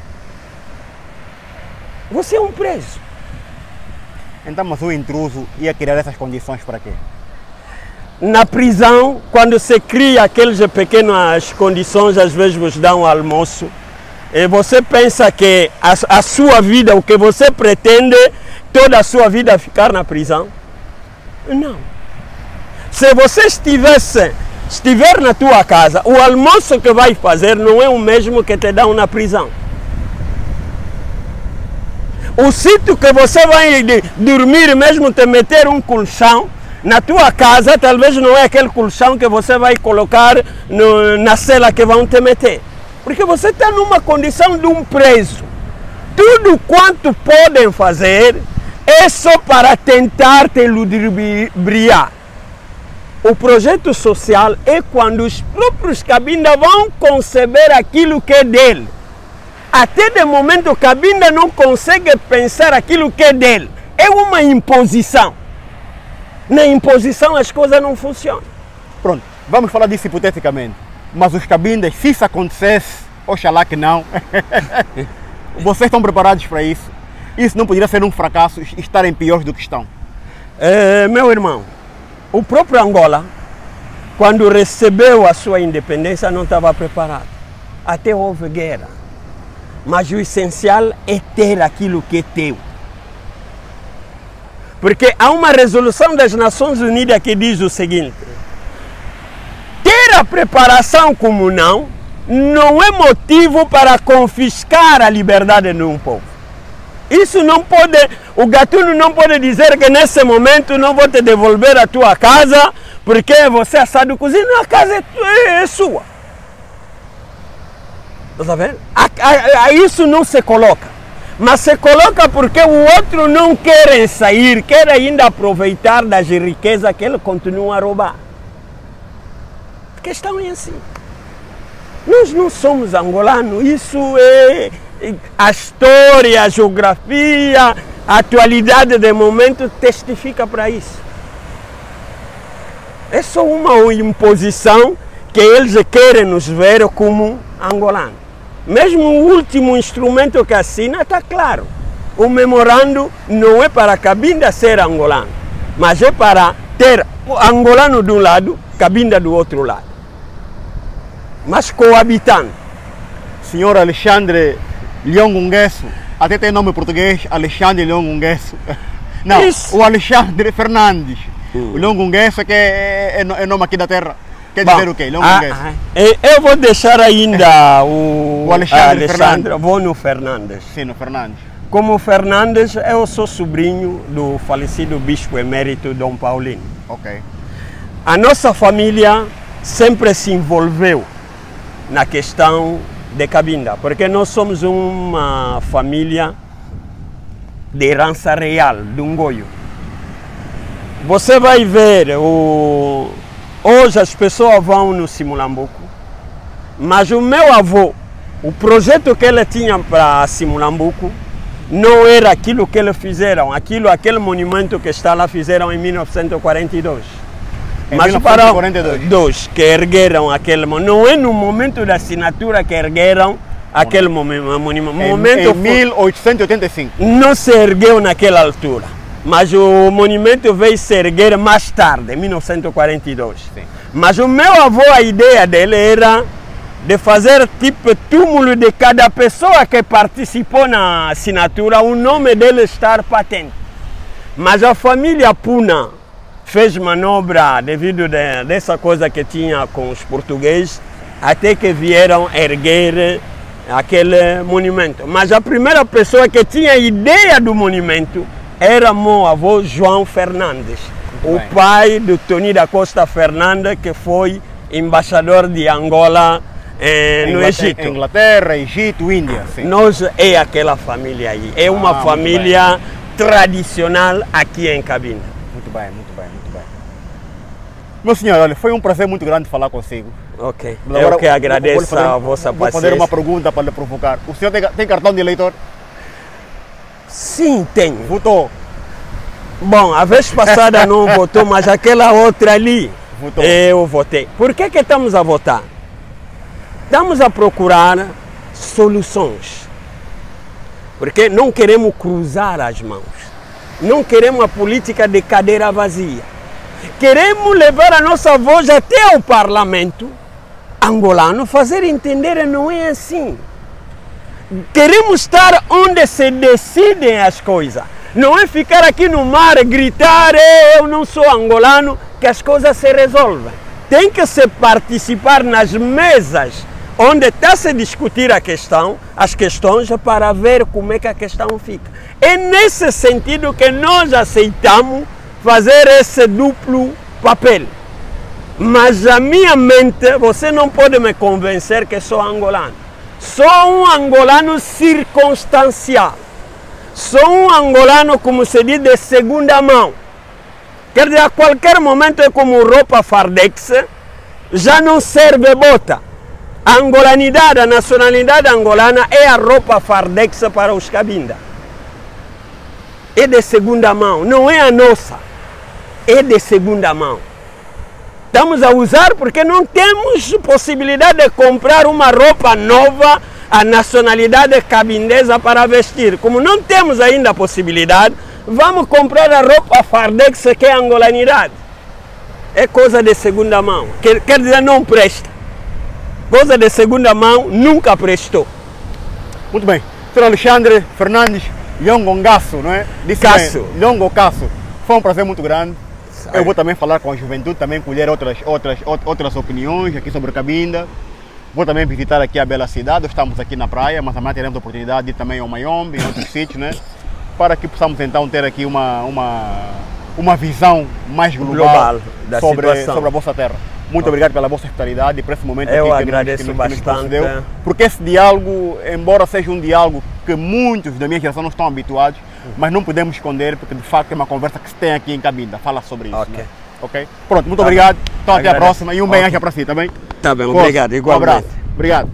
Você é um preso. Então, mas o intruso ia criar essas condições para quê? Na prisão, quando se cria aquelas pequenas condições, às vezes vos dão almoço, e você pensa que a, a sua vida, o que você pretende, toda a sua vida ficar na prisão? Não. Se você estivesse, estiver na tua casa, o almoço que vai fazer não é o mesmo que te dão na prisão. O sítio que você vai dormir, mesmo te meter um colchão, na tua casa, talvez não é aquele colchão que você vai colocar no, na cela que vão te meter. Porque você está numa condição de um preso. Tudo quanto podem fazer é só para tentar te ludibriar. O projeto social é quando os próprios Cabinda vão conceber aquilo que é dele. Até de momento Cabinda não consegue pensar aquilo que é dele. É uma imposição. Na imposição as coisas não funcionam. Pronto, vamos falar disso hipoteticamente. Mas os Cabindas, se isso acontecesse, oxalá que não, vocês estão preparados para isso? Isso não poderia ser um fracasso, estarem piores do que estão? É, meu irmão, o próprio Angola, quando recebeu a sua independência, não estava preparado. Até houve guerra. Mas o essencial é ter aquilo que é teu. Porque há uma resolução das Nações Unidas que diz o seguinte: ter a preparação como não, não é motivo para confiscar a liberdade de um povo. Isso não pode, o gatuno não pode dizer que nesse momento não vou te devolver a tua casa porque você assado cozinha, a casa é, é sua. Está vendo? A, a, a isso não se coloca. Mas se coloca porque o outro não quer sair, quer ainda aproveitar das riquezas que ele continua a roubar. A questão é assim. Nós não somos angolanos, isso é a história, a geografia, a atualidade do momento testifica para isso. É só uma imposição que eles querem nos ver como angolanos. Mesmo o último instrumento que assina está claro. O memorando não é para Cabinda ser angolano, mas é para ter o angolano de um lado, Cabinda do outro lado. Mas coabitando. Senhor Alexandre Liongunguesso, até tem nome português, Alexandre Liongunguesso. Não, isso. O Alexandre Fernandes. Hum. O Liongunguesso é que é, é, é nome aqui da terra. Quer dizer Bom, o quê? Liongunguesso. Ah, ah, eu vou deixar ainda o, o Alexandre, Alexandre Fernandes. Vou no Fernandes. Sim, no Fernandes. Como Fernandes, eu sou sobrinho do falecido bispo emérito Dom Paulino. Ok. A nossa família sempre se envolveu na questão de Cabinda, porque nós somos uma família de herança real, de Ngoio. Você vai ver, o... hoje as pessoas vão no Simulambuco, mas o meu avô, o projeto que ele tinha para Simulambuco, não era aquilo que eles fizeram, aquilo, aquele monumento que está lá fizeram em mil novecentos e quarenta e dois. Em Mas mil novecentos e quarenta e dois. para dois que ergueram aquele monumento, não é no momento da assinatura que ergueram aquele monumento. Em, em mil oitocentos e oitenta e cinco. Não se ergueu naquela altura, mas o monumento veio se erguer mais tarde, em mil novecentos e quarenta e dois. Sim. Mas o meu avô, a ideia dele era de fazer tipo túmulo de cada pessoa que participou na assinatura, o nome dele estar patente. Mas a família Puna fez manobra devido de, dessa coisa que tinha com os portugueses, até que vieram erguer aquele monumento. Mas a primeira pessoa que tinha ideia do monumento era meu avô João Fernandes, Muito o bem. pai do Tony da Costa Fernandes, que foi embaixador de Angola eh, no Egito. Inglaterra, Egito, Índia. Sim. Nós é aquela família aí, é uma ah, família tradicional aqui em Cabinda. Muito bem, muito bem, muito bem. Meu senhor, olha, foi um prazer muito grande falar consigo. Ok, Agora, eu que agradeço fazer, a vossa vou paciência. Vou fazer uma pergunta para lhe provocar. O senhor tem, tem cartão de eleitor? Sim, tenho. Votou? Bom, a vez passada não votou, mas aquela outra ali, votou. Eu votei. Por que que estamos a votar? Estamos a procurar soluções. Porque não queremos cruzar as mãos. Não queremos a política de cadeira vazia. Queremos levar a nossa voz até o parlamento angolano, fazer entender não é assim. Queremos estar onde se decidem as coisas. Não é ficar aqui no mar, gritar, eu não sou angolano, que as coisas se resolvem. Tem que se participar nas mesas onde está a se discutir a questão, as questões, para ver como é que a questão fica. É nesse sentido que nós aceitamos fazer esse duplo papel. Mas a minha mente, você não pode me convencer que sou angolano. Sou um angolano circunstancial. Sou um angolano, como se diz, de segunda mão. Quer dizer, a qualquer momento é como roupa Fardex, já não serve bota. A angolanidade, a nacionalidade angolana é a roupa Fardex para os Cabinda. É de segunda mão, não é a nossa. É de segunda mão. Estamos a usar porque não temos possibilidade de comprar uma roupa nova, a nacionalidade cabindesa para vestir. Como não temos ainda a possibilidade, vamos comprar a roupa Fardex, que é a angolanidade. É coisa de segunda mão, quer, quer dizer, não presta. Coisa de segunda mão nunca prestou. Muito bem. senhor Alexandre Fernandes Liongunguesso, não é? Casso. Liongunguesso. Foi um prazer muito grande. Eu vou também falar com a juventude, também colher outras, outras, outras opiniões aqui sobre Cabinda. Vou também visitar aqui a bela cidade. Estamos aqui na praia, mas também teremos a oportunidade de ir também ao Mayombe e outros sítios, né? Para que possamos então ter aqui uma, uma, uma visão mais global, global da sobre, situação. sobre a vossa terra. Muito obrigado pela vossa hospitalidade e por esse momento Eu aqui agradeço que nos, que nos bastante. concedeu. Porque esse diálogo, embora seja um diálogo que muitos da minha geração não estão habituados, mas não podemos esconder, porque de facto é uma conversa que se tem aqui em Cabinda. Fala sobre isso. Ok. Né? Ok? Pronto, muito Tá obrigado. bem. Então até a Agradeço. próxima e um bem-aja Ok. para si, tá bem? Tá bem, Força. obrigado, Um igualmente. abraço. Obrigado.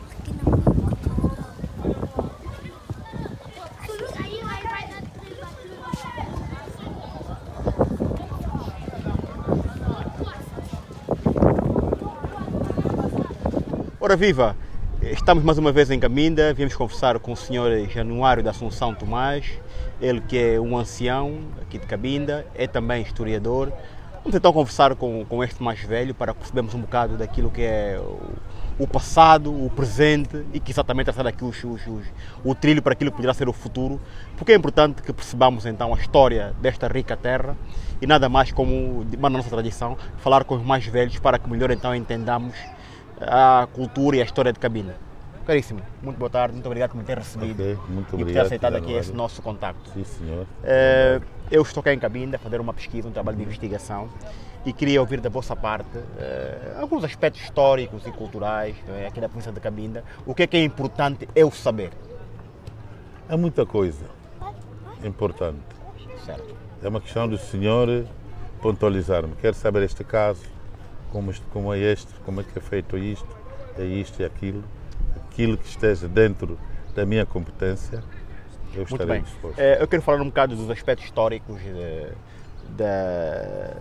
Ora viva, estamos mais uma vez em Cabinda, viemos conversar com o senhor Januário da Assunção Tomás, ele que é um ancião aqui de Cabinda, é também historiador. Vamos então conversar com, com este mais velho para percebermos um bocado daquilo que é o, o passado, o presente e que exatamente traçar aqui os, os, os, o trilho para aquilo que poderá ser o futuro, porque é importante que percebamos então a história desta rica terra e nada mais como, na nossa tradição, falar com os mais velhos para que melhor então entendamos a cultura e a história de Cabinda. Caríssimo, muito boa tarde, muito obrigado por me ter recebido Okay, muito e por ter obrigado, aceitado aqui Januário. esse nosso contacto. Sim, senhor. Uh, eu estou aqui em Cabinda a fazer uma pesquisa, um trabalho de investigação e queria ouvir da vossa parte uh, alguns aspectos históricos e culturais, não é, aqui da província de Cabinda. O que é que é importante eu saber? É muita coisa importante. Certo. É uma questão do senhor pontualizar-me. Quero saber este caso, como, este- como é este, como é que é feito isto, é isto e aquilo. Aquilo que esteja dentro da minha competência, eu Muito estarei bem. disposto. Uh, eu quero falar um bocado dos aspectos históricos uh, da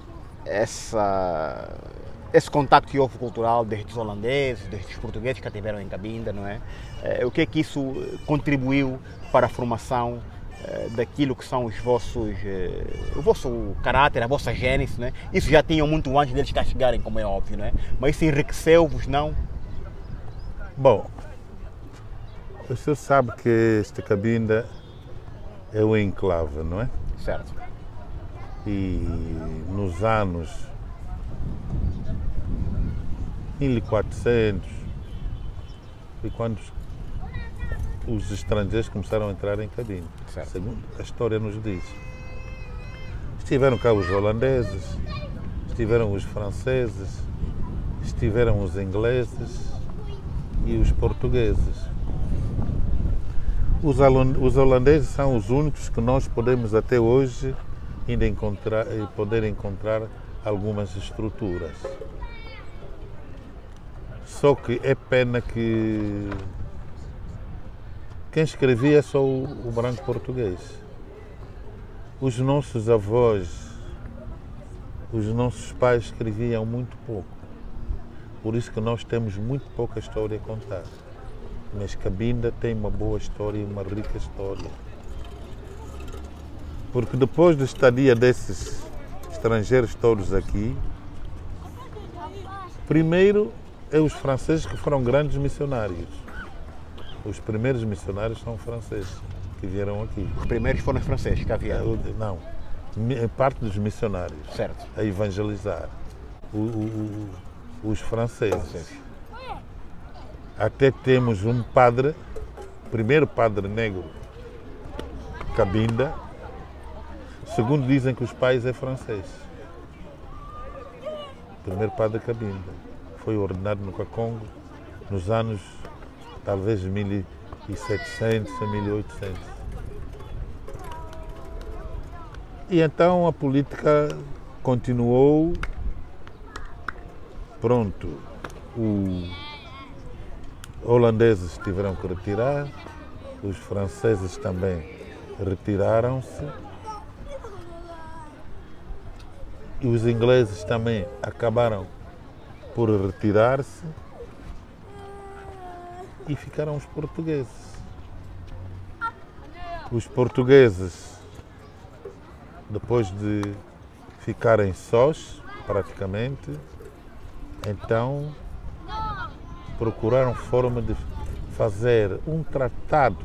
essa esse contacto que houve cultural desde os holandeses, desde os portugueses que estiveram em Cabinda, não é? Uh, o que é que isso contribuiu para a formação uh, daquilo que são os vossos, uh, o vosso caráter, a vossa gênese, não é? Isso já tinham muito antes deles cá chegarem, como é óbvio, não é? Mas isso enriqueceu-vos, não? Bom, o senhor sabe que esta Cabinda é um enclave, não é? Certo. E nos anos mil e quatrocentos foi quando os estrangeiros começaram a entrar em Cabinda, Certo. segundo a história nos diz. Estiveram cá os holandeses, estiveram os franceses, estiveram os ingleses e os portugueses. Os, alon- os holandeses são os únicos que nós podemos até hoje ainda encontrar, eh, poder encontrar algumas estruturas. Só que é pena que quem escrevia é só o, o branco português. Os nossos avós, os nossos pais escreviam muito pouco. Por isso que nós temos muito pouca história a contar. Mas Cabinda tem uma boa história e uma rica história. Porque depois da estadia desses estrangeiros todos aqui, primeiro é os franceses que foram grandes missionários. Os primeiros missionários são franceses que vieram aqui. Os primeiros foram os franceses que vieram. Não, mi- parte dos missionários Certo. a evangelizar. O- o- o- os franceses. Franceses. Até temos um padre, primeiro padre negro, Cabinda. Segundo dizem que os pais é francês. Primeiro padre Cabinda. Foi ordenado no Cacongo nos anos talvez mil e setecentos a mil e oitocentos. E então a política continuou. Pronto, os holandeses tiveram que retirar, os franceses também retiraram-se e os ingleses também acabaram por retirar-se e ficaram os portugueses. Os portugueses, depois de ficarem sós, praticamente, então procuraram forma de fazer um tratado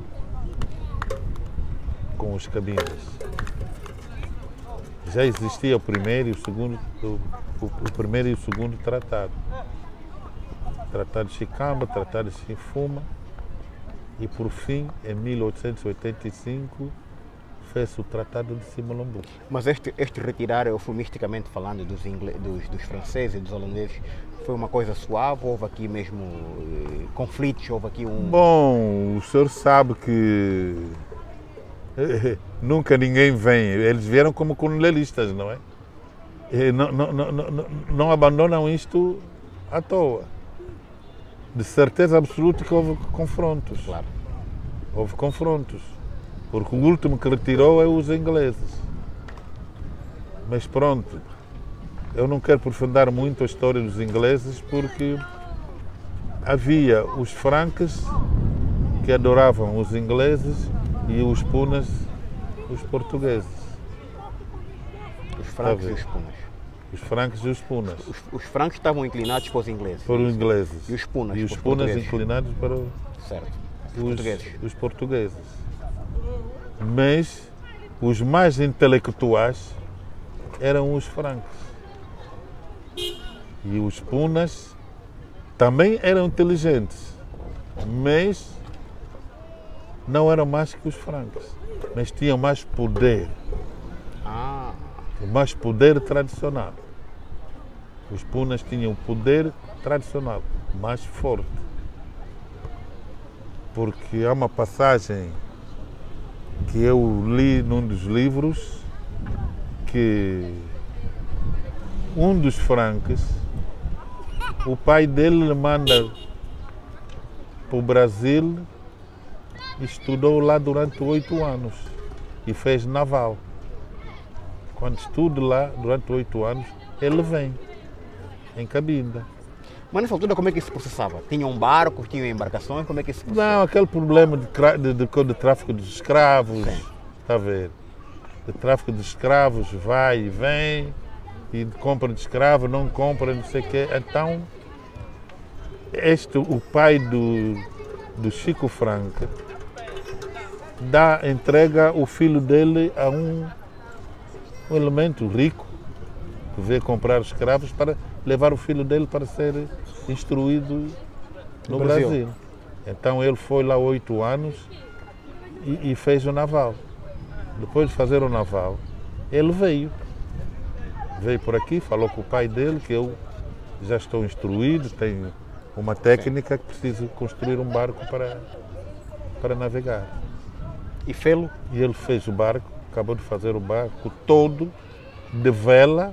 com os Cabindas. Já existia o primeiro e o segundo, o, o, o primeiro e o segundo tratado. Tratado de Chicamba, Tratado de Chinfuma e por fim, em mil oitocentos e oitenta e cinco, fez o Tratado de Simulambú. Mas este, este retirar, eufemisticamente falando, dos, ingle... dos, dos franceses e dos holandeses, foi uma coisa suave? Houve aqui mesmo eh, conflitos? Houve aqui um... Bom, o senhor sabe que nunca ninguém vem. Eles vieram como colonialistas, não é? E não, não, não, não, não abandonam isto à toa. De certeza absoluta que houve confrontos. Claro. Houve confrontos. Porque o último que retirou é os ingleses. Mas pronto, eu não quero aprofundar muito a história dos ingleses porque havia os francos que adoravam os ingleses e os punas, os portugueses. Os francos e os punas. Os francos e os punas. Os, os francos estavam inclinados para os ingleses. Para os ingleses. E os punas. E os para os punas portugueses. inclinados para o- Certo. Os, os portugueses. os portugueses. Mas os mais intelectuais eram os francos. E os punas também eram inteligentes, mas não eram mais que os francos. Mas tinham mais poder, Ah, mais poder tradicional. Os punas tinham poder tradicional, mais forte. Porque há uma passagem que eu li num dos livros que um dos francos, o pai dele lhe manda para o Brasil e estudou lá durante oito anos e fez naval. Quando estuda lá durante oito anos, ele vem em Cabinda. mas nessa altura como é que isso se processava? Tinham barcos, tinham embarcações, como é que isso se processava? Não, aquele problema de, cra- de, de, de tráfico de escravos, Sim. está a ver? De tráfico de escravos, vai e vem, e de compra de escravo, não compra, não sei o quê. Então, este, o pai do, do Chico Franco, dá, entrega o filho dele a um, um elemento rico, que veio comprar escravos para levar o filho dele para ser instruído no, No Brasil. Brasil. Então ele foi lá oito anos e, e fez o naval. Depois de fazer o naval, ele veio. Veio por aqui, falou com o pai dele que eu já estou instruído, tenho uma técnica que preciso construir um barco para, para navegar. E fê-lo? E ele fez o barco, acabou de fazer o barco todo de vela,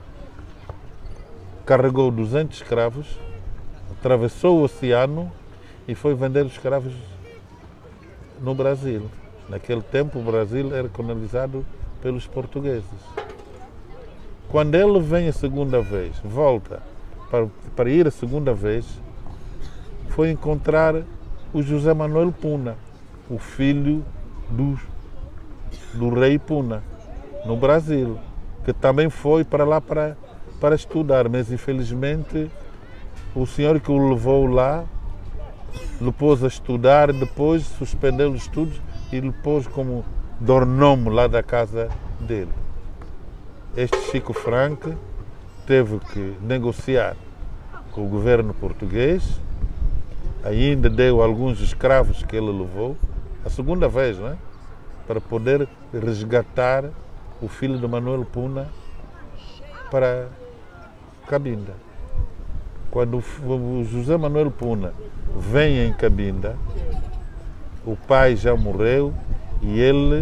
carregou duzentos escravos, atravessou o oceano e foi vender os escravos no Brasil. Naquele tempo o Brasil era colonizado pelos portugueses. Quando ele vem a segunda vez, volta para, para ir a segunda vez, foi encontrar o José Manuel Puna, o filho do, do rei Puna, no Brasil, que também foi para lá para, para estudar, mas infelizmente o senhor que o levou lá lhe pôs a estudar, depois suspendeu os estudos e lhe pôs como dornomo lá da casa dele. Este Chico Franco teve que negociar com o governo português, ainda deu alguns escravos que ele levou, a segunda vez, não é? Para poder resgatar o filho de Manuel Puna para Cabinda. Quando o José Manuel Puna vem em Cabinda, o pai já morreu e ele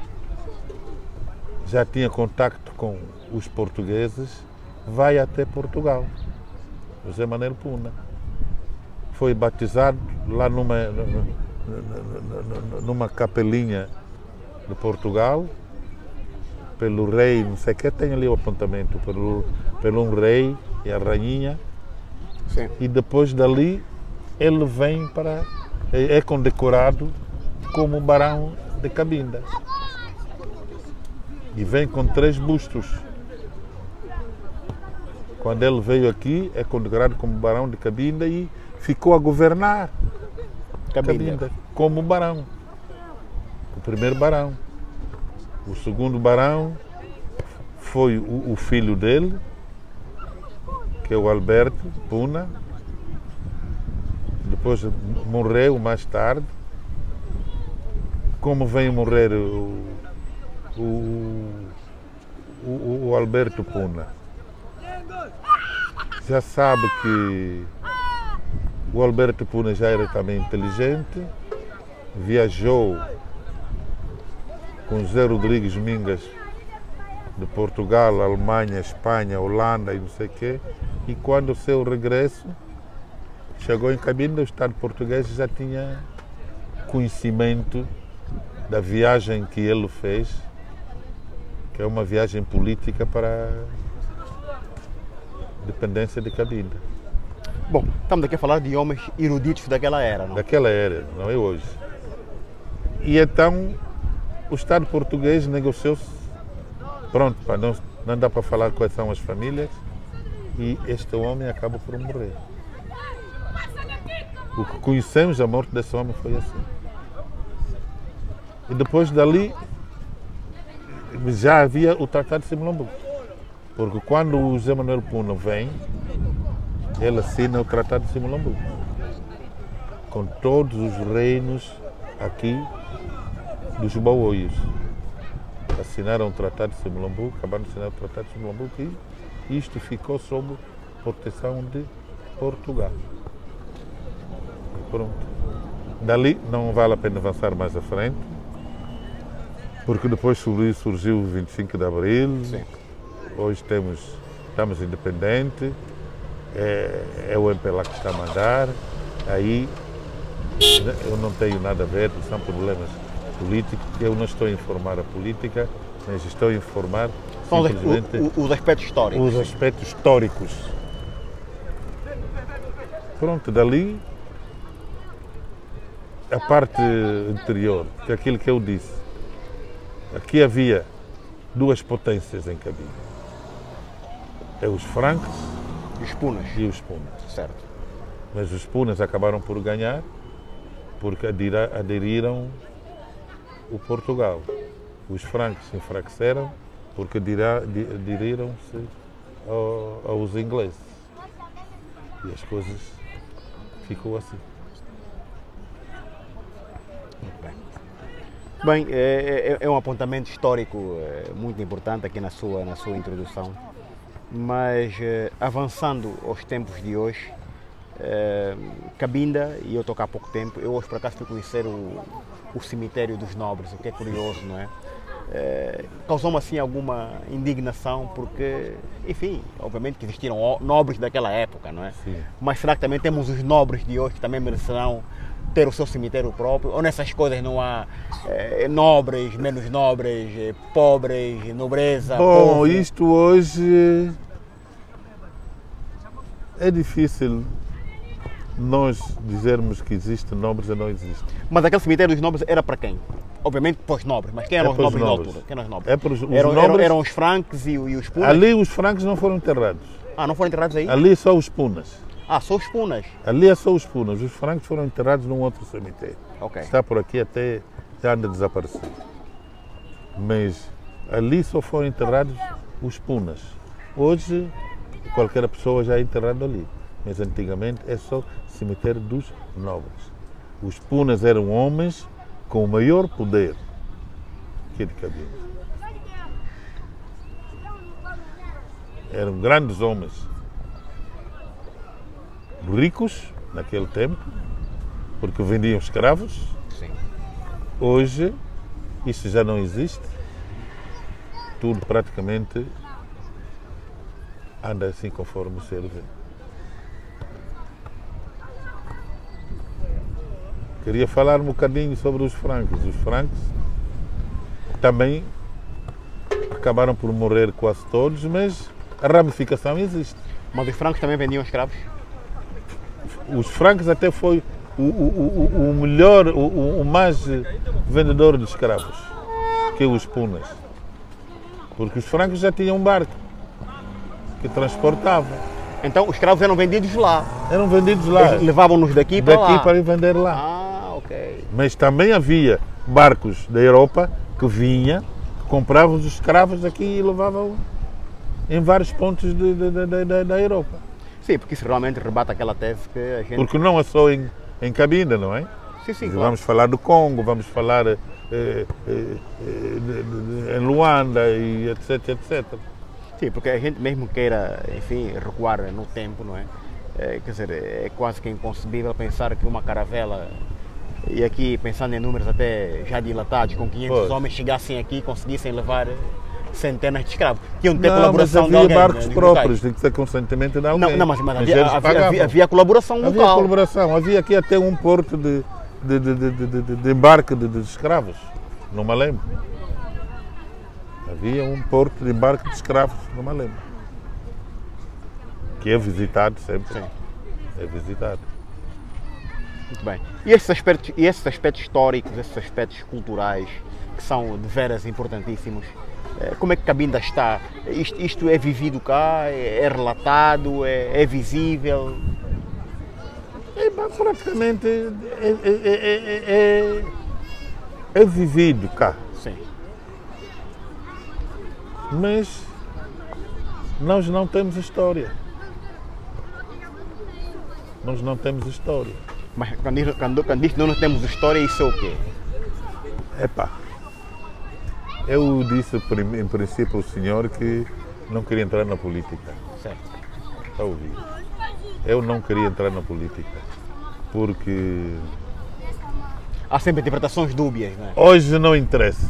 já tinha contacto com os portugueses, vai até Portugal. José Manuel Puna foi batizado lá numa, numa capelinha de Portugal, pelo rei, não sei o que, tem ali o apontamento, pelo, pelo um rei e a rainha. Sim. E depois dali ele vem para, é condecorado como barão de Cabinda. E vem com três bustos. Quando ele veio aqui, é condecorado como barão de Cabinda e ficou a governar Cabinda. Cabinda como barão. O primeiro barão. O segundo barão foi o, o filho dele, que é o Alberto Puna. Depois morreu mais tarde. Como veio morrer o, o, o, o Alberto Puna já sabe que o Alberto Puna já era também inteligente, viajou com José Rodrigues Mingas de Portugal, Alemanha, Espanha, Holanda e não sei o quê, e quando o seu regresso chegou em Cabinda, o Estado português já tinha conhecimento da viagem que ele fez, que é uma viagem política para a dependência de Cabinda. Bom, estamos aqui a falar de homens eruditos daquela era, não? Daquela era, não é hoje. E então o Estado português negociou-se, pronto, para não, não dá para falar quais são as famílias, e este homem acaba por morrer. O que conhecemos, a morte desse homem foi assim. E depois dali já havia o Tratado de Simulambú. Porque quando o José Manuel Puna vem, ele assina o Tratado de Simulambú. Com todos os reinos aqui dos Baoios. Assinaram o Tratado de Simulambú, acabaram de assinar o Tratado de Simulambú, e isto ficou sob proteção de Portugal. Pronto. Dali não vale a pena avançar mais à frente, porque depois surgiu o vinte e cinco de Abril. Sim. Hoje temos, estamos independentes, é, é o M P L A que está a mandar, aí eu não tenho nada a ver, são problemas políticos, eu não estou a informar a política, mas estou a informar São simplesmente os, os aspectos históricos. os aspectos históricos. Pronto, dali a parte anterior, que é aquilo que eu disse. Aqui havia duas potências em Cabinda. É os francos E os punas. e os punas. Certo. Mas os punas acabaram por ganhar porque adira, aderiram o Portugal. Os francos se enfraqueceram porque adira, aderiram-se ao, aos ingleses. E as coisas ficou assim. Bem, é, é, é um apontamento histórico é, muito importante aqui na sua, na sua introdução, mas é, avançando aos tempos de hoje, é, Cabinda, e eu estou cá há pouco tempo, eu hoje por acaso fui conhecer o, o cemitério dos nobres, o que é curioso, não é? É, causou-me assim alguma indignação, porque, enfim, obviamente que existiram nobres daquela época, não é? Sim. Mas será que também temos os nobres de hoje que também merecerão ter o seu cemitério próprio, ou nessas coisas não há é, nobres, menos nobres, é, pobres, nobreza? Bom, povo? isto hoje é difícil nós dizermos que existe nobres ou não existe. Mas aquele cemitério dos nobres era para quem? Obviamente para os nobres, mas quem eram É os para os nobres da nobres. altura? Quem eram os nobres? É para os, os eram, nobres. eram, eram os francos e, e os punas? Ali os francos não foram enterrados. Ah, não foram enterrados aí? Ali só os punas. Ah, só os punas. Ali é só os punas. Os francos foram enterrados num outro cemitério. Ok. Está por aqui até já anda desaparecido. Mas ali só foram enterrados os punas. Hoje qualquer pessoa já é enterrado ali. Mas antigamente é só cemitério dos nobres. Os punas eram homens com o maior poder que de Cabinda. Eram grandes homens, ricos naquele tempo, porque vendiam escravos. Sim. Hoje isso já não existe. Tudo praticamente anda assim conforme se vê. Queria falar um bocadinho sobre os francos. Os francos também acabaram por morrer quase todos, mas a ramificação existe. Mas os francos também vendiam escravos? Os francos até foi o, o, o, o melhor, o, o mais vendedor de escravos que os punas. Porque os francos já tinham um barco que transportava. Então os escravos eram vendidos lá. Eram vendidos lá. Eles levavam-nos daqui para daqui lá. para ir vender lá. Ah, ok. Mas também havia barcos da Europa que vinha, compravam os escravos aqui e levavam em vários pontos de, de, de, de, da Europa. Sim, porque isso realmente rebate aquela tese que a gente... Porque não é só em, em Cabinda, não é? Sim, sim, Vamos claro. falar do Congo, vamos falar eh, eh, eh, de, de, de, em Luanda e etc, etcétera. Sim, porque a gente mesmo queira, enfim, recuar no tempo, não é? É, quer dizer, é quase que inconcebível pensar que uma caravela, e aqui pensando em números até já dilatados, com quinhentos Pois. homens chegassem aqui e conseguissem levar centenas de escravos. Que iam ter Não, colaboração mas de havia alguém. barcos né, próprios, tem que ter consentimento de alguém. Não, não, mas, mas havia, eles havia, pagavam. havia, havia colaboração Havia local. colaboração, havia aqui até um porto de, de, de, de, de, de, de embarque de, de escravos, no Maleme. Havia um porto de embarque de escravos no Maleme. Que é visitado sempre. Sim. É visitado. Muito bem. E esses aspectos, e esses aspectos históricos, esses aspectos culturais, que são de veras importantíssimos, eh, como é que Cabinda está? Isto, isto é vivido cá? É, é relatado? É, é visível? É, praticamente é, é, é, é, é vivido cá, Sim. mas nós não temos história. Nós não temos história. Mas quando, diz- quando, quando diz que não temos história, isso é o quê? Epá, eu disse prim- em princípio ao senhor que não queria entrar na política. Certo. Está a ouvir? Eu não queria entrar na política porque Há sempre interpretações dúbias, não é? hoje não interessa.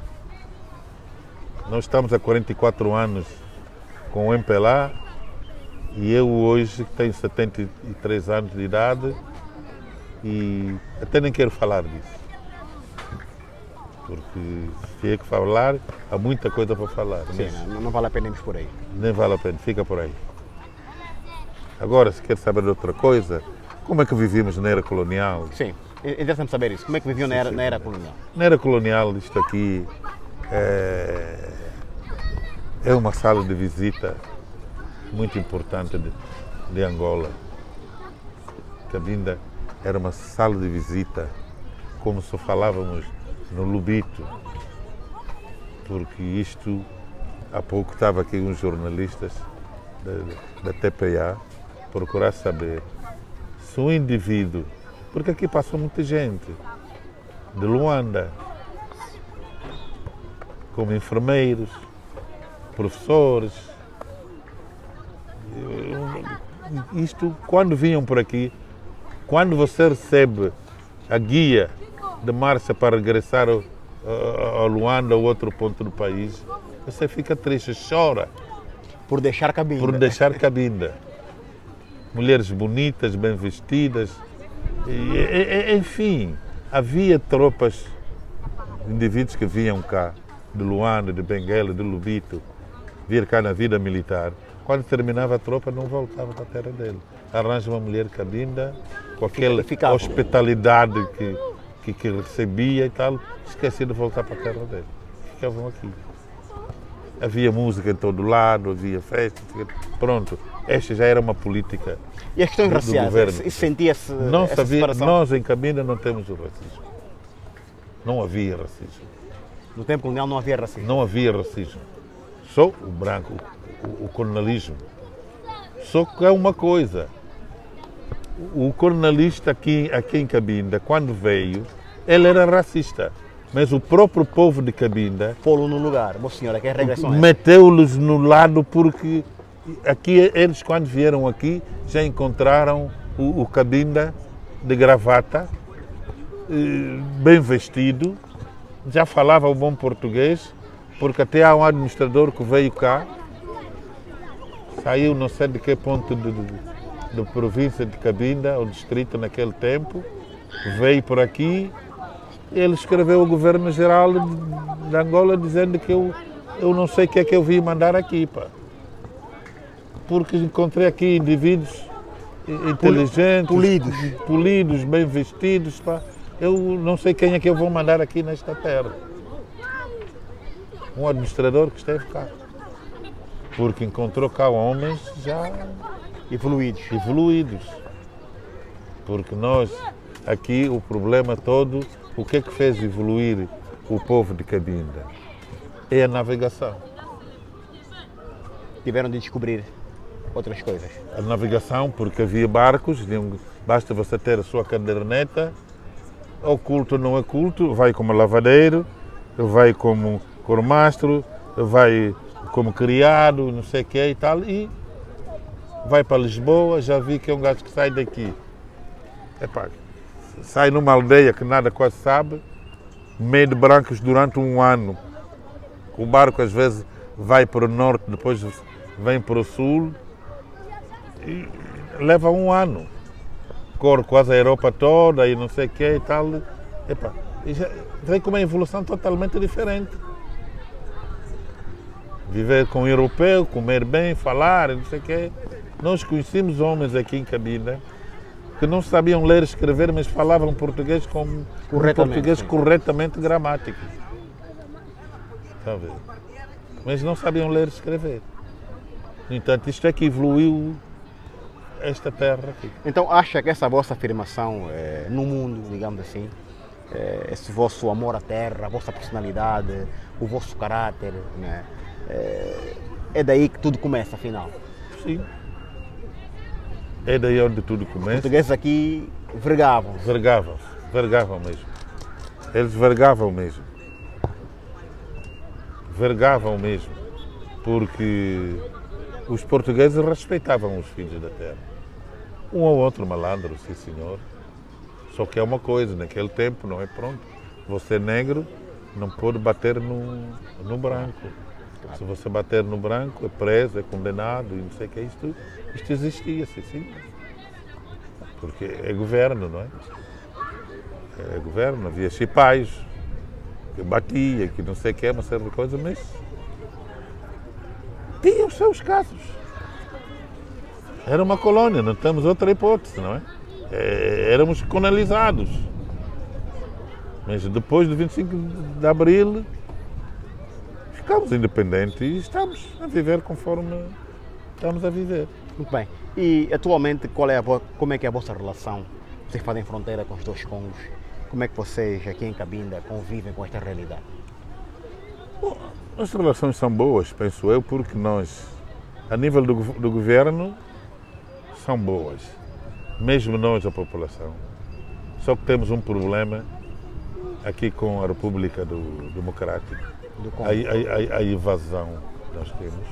Nós estamos há quarenta e quatro anos com o M P L A e eu hoje tenho setenta e três anos de idade e até nem quero falar disso. Porque se é que falar, há muita coisa para falar. Sim, mas não, não vale a pena irmos por aí. nem vale a pena, fica por aí. Agora, se quer saber de outra coisa, como é que vivíamos na era colonial? Sim, interessa-me saber isso. Como é que viviam na era, na era colonial? Na era colonial, isto aqui é, é uma sala de visita muito importante de, de Angola. Cabinda era uma sala de visita, como se falávamos no Lubito, porque isto, há pouco estava aqui uns jornalistas da, da T P A procurar saber se um indivíduo, porque aqui passou muita gente, de Luanda, como enfermeiros, professores. Isto, quando vinham por aqui, quando você recebe a guia de marcha para regressar ao, ao Luanda ou outro ponto do país, você fica triste, chora Por deixar Cabinda. por deixar Cabinda. Mulheres bonitas, bem vestidas, e, e, enfim, havia tropas, indivíduos que vinham cá, de Luanda, de Benguela, de Lubito, vir cá na vida militar. Quando terminava a tropa, não voltava para a terra dele. Arranja uma mulher Cabinda, com aquela Ficava. hospitalidade que, que, que recebia e tal, esquecia de voltar para a terra dele. Ficavam aqui. Havia música em todo lado, havia festa, pronto. Esta já era uma política E as questões do- do raciais, governo. isso sentia-se Não essa sabia, separação? nós em Cabinda não temos o racismo. Não havia racismo. No tempo colonial não havia racismo. Não havia racismo. Só o branco, o, o colonialismo. Só que é uma coisa. O colonialista aqui, aqui em Cabinda, quando veio, ele era racista. Mas o próprio povo de Cabinda Pô-lo no lugar. Boa senhora, que é regressão essa? meteu-los no lado porque aqui eles quando vieram aqui já encontraram o, o Cabinda de gravata, eh, bem vestido, já falava o bom português, porque até há um administrador que veio cá, saiu não sei de que ponto de, de, de província de Cabinda, ou distrito naquele tempo, veio por aqui. Ele escreveu ao governo-geral de Angola dizendo que eu, eu não sei o que é que eu vim mandar aqui, pá. Porque encontrei aqui indivíduos inteligentes, polidos. polidos, bem vestidos, pá. Eu não sei quem é que eu vou mandar aqui nesta terra. Um administrador que esteve cá. Porque encontrou cá homens já Evoluídos. evoluídos. Porque nós, aqui, o problema todo, o que é que fez evoluir o povo de Cabinda? É a navegação. Tiveram de descobrir outras coisas. A navegação, porque havia barcos, basta você ter a sua caderneta ou culto ou não é culto, vai como lavadeiro, vai como cormastro, vai como criado, não sei o que e tal, e vai para Lisboa. Já vi que é um gajo que sai daqui, epá, sai numa aldeia que nada quase sabe, meio de brancos durante um ano. O barco às vezes vai para o norte, depois vem para o sul e leva um ano. Corre quase a Europa toda e não sei o que e tal. Epá, e já vem com uma evolução totalmente diferente. Viver com o europeu, comer bem, falar, não sei o quê. Nós conhecemos homens aqui em Cabinda que não sabiam ler e escrever, mas falavam português como Corretamente, português sim. corretamente gramático. Sabe? Mas não sabiam ler e escrever. No entanto, isto é que evoluiu esta terra aqui. Então acha que essa vossa afirmação eh, no mundo, digamos assim, eh, esse vosso amor à terra, a vossa personalidade, o vosso caráter, né, eh, é daí que tudo começa, afinal? Sim. É daí onde tudo Os começa. portugueses aqui vergavam. Vergavam, vergavam mesmo. Eles vergavam mesmo. Vergavam mesmo. Porque os portugueses respeitavam os filhos da terra. Um ou outro malandro, sim senhor. Só que é uma coisa, naquele tempo, não é pronto. Você negro não pode bater no, no branco. Se você bater no branco, é preso, é condenado e não sei o que é isto. Isto existia, sim, sim. Porque é governo, não é? É governo, havia cipais que batia, que não sei o que é, uma série de coisas, mas tinha os seus casos. Era uma colônia, não temos outra hipótese, não é? é éramos colonizados. Mas depois do vinte e cinco de Abril, ficamos independentes e estamos a viver conforme estamos a viver. Muito bem. E atualmente, qual é a vo- como é que é a vossa relação? Vocês fazem fronteira com os dois Congos. Como é que vocês aqui em Cabinda convivem com esta realidade? Bom, as relações são boas, penso eu, porque nós, a nível do, go- do governo, são boas. Mesmo nós, a população. Só que temos um problema aqui com a República do, Democrática. Do A, Congo? a, a, a evasão que nós temos.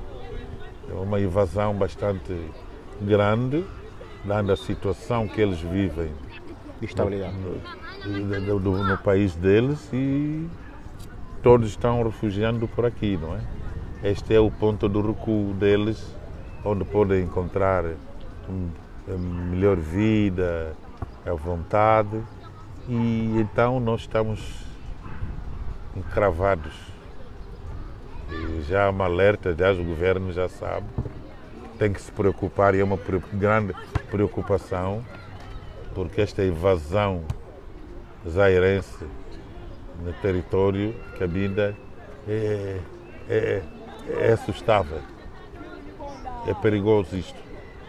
É uma evasão bastante grande, dada a situação que eles vivem De estabilidade. no, no- no- no país deles, e todos estão refugiando por aqui, não é? Este é o ponto do recuo deles, onde podem encontrar um- uma melhor vida, à vontade, e então nós estamos encravados. E já há uma alerta, já o governo já sabe, tem que se preocupar, e é uma pre- grande preocupação, porque esta evasão zairense no território de Cabinda é, é, é assustável. É perigoso isto.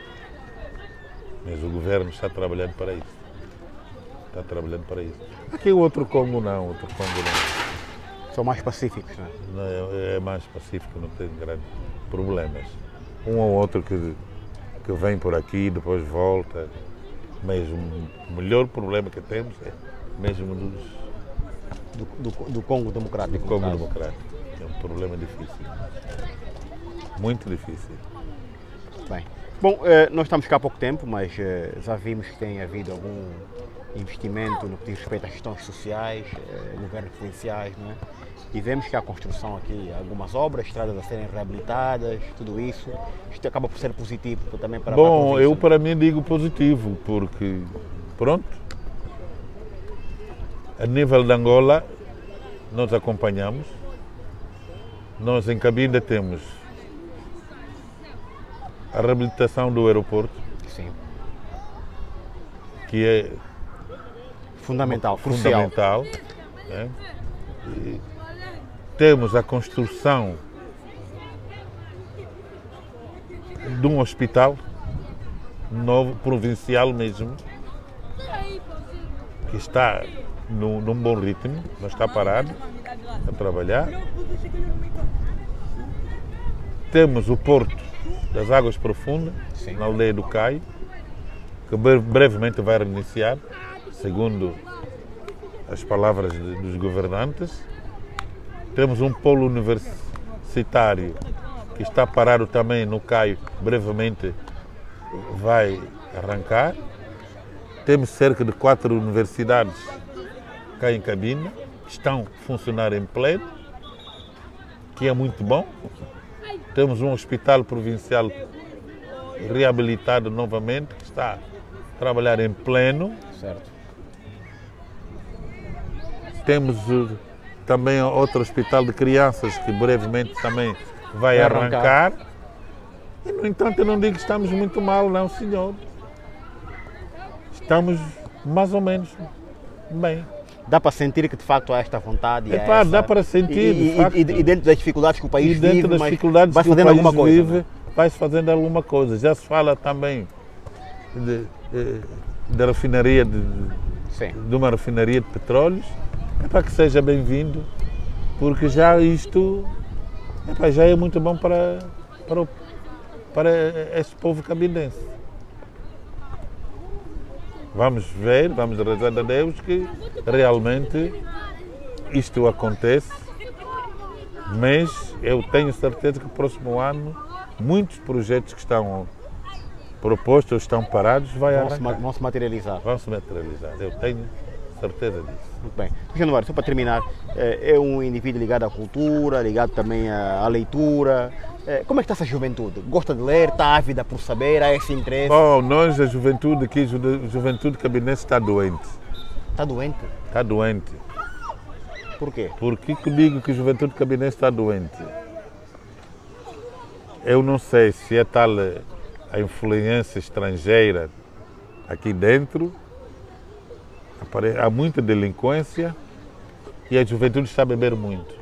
Mas o governo está trabalhando para isso. Está trabalhando para isso. Aqui o outro Congo não, outro Congo não. São mais pacíficos, não é? Não, é, é mais pacífico, não tem grandes problemas. Um ou outro que, que vem por aqui, depois volta. Mas o melhor problema que temos é mesmo dos Do, do, do Congo Democrático. no Congo caso. Democrático. É um problema difícil. Muito difícil. Bem. Bom, eh, nós estamos cá há pouco tempo, mas eh, já vimos que tem havido algum investimento no que diz respeito às questões sociais, eh, governos provinciais, não é? E vemos que há construção aqui, algumas obras, estradas a serem reabilitadas, tudo isso. Isto acaba por ser positivo também para, para a Bom, província. eu para mim digo positivo, porque, pronto, a nível de Angola, nós acompanhamos. Nós em Cabinda temos a reabilitação do aeroporto, Sim. que é Fundamental, crucial. fundamental. Né? E temos a construção de um hospital novo, provincial mesmo, que está no, num bom ritmo, não está parado a trabalhar. Temos o Porto das Águas Profundas, Sim. na aldeia do Caio, que bre- brevemente vai reiniciar, segundo as palavras de, dos governantes. Temos um polo universitário que está parado também no Caio, brevemente vai arrancar. Temos cerca de quatro universidades cá em Cabinda, que estão a funcionar em pleno, que é muito bom. Temos um hospital provincial reabilitado novamente, que está a trabalhar em pleno. Certo. Temos uh, também outro hospital de crianças, que brevemente também vai, vai arrancar. arrancar. E, no entanto, eu não digo que estamos muito mal, não, senhor. Estamos mais ou menos bem. Dá para sentir que de facto há esta vontade. É pá, essa... dá para sentir. E, de facto. E, e dentro das dificuldades que o país e dentro vive, das mas dificuldades vai que o fazendo país alguma coisa. Vive, né? vai fazendo alguma coisa. Já se fala também de, de, de refinaria, de, de uma refinaria de petróleos. É para que seja bem-vindo, porque já isto é pá, já é muito bom para, para, o, para este povo cabindense. Vamos ver, vamos rezar a Deus que realmente isto acontece, mas eu tenho certeza que no próximo ano muitos projetos que estão propostos ou estão parados vai vão, se, arrancar. vão se materializar. Vão se materializar, eu tenho certeza disso. Muito bem. Januário, só para terminar, é um indivíduo ligado à cultura, ligado também à leitura. Como é que está essa juventude? Gosta de ler, está ávida por saber, há esse interesse? Bom, nós, a juventude aqui, a juventude cabinense está doente. Está doente? Está doente. Por quê? Por que eu digo que a juventude cabinense está doente? Eu não sei se é tal a influência estrangeira aqui dentro, há muita delinquência e a juventude está a beber muito.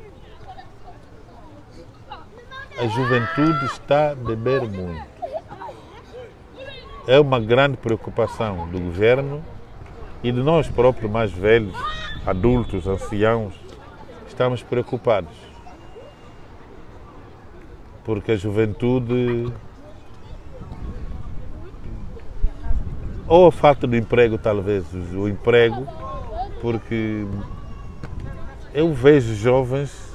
A juventude está a beber muito. É uma grande preocupação do governo e de nós próprios mais velhos, adultos, anciãos, estamos preocupados. Porque a juventude, ou a falta de emprego talvez, o emprego, porque eu vejo jovens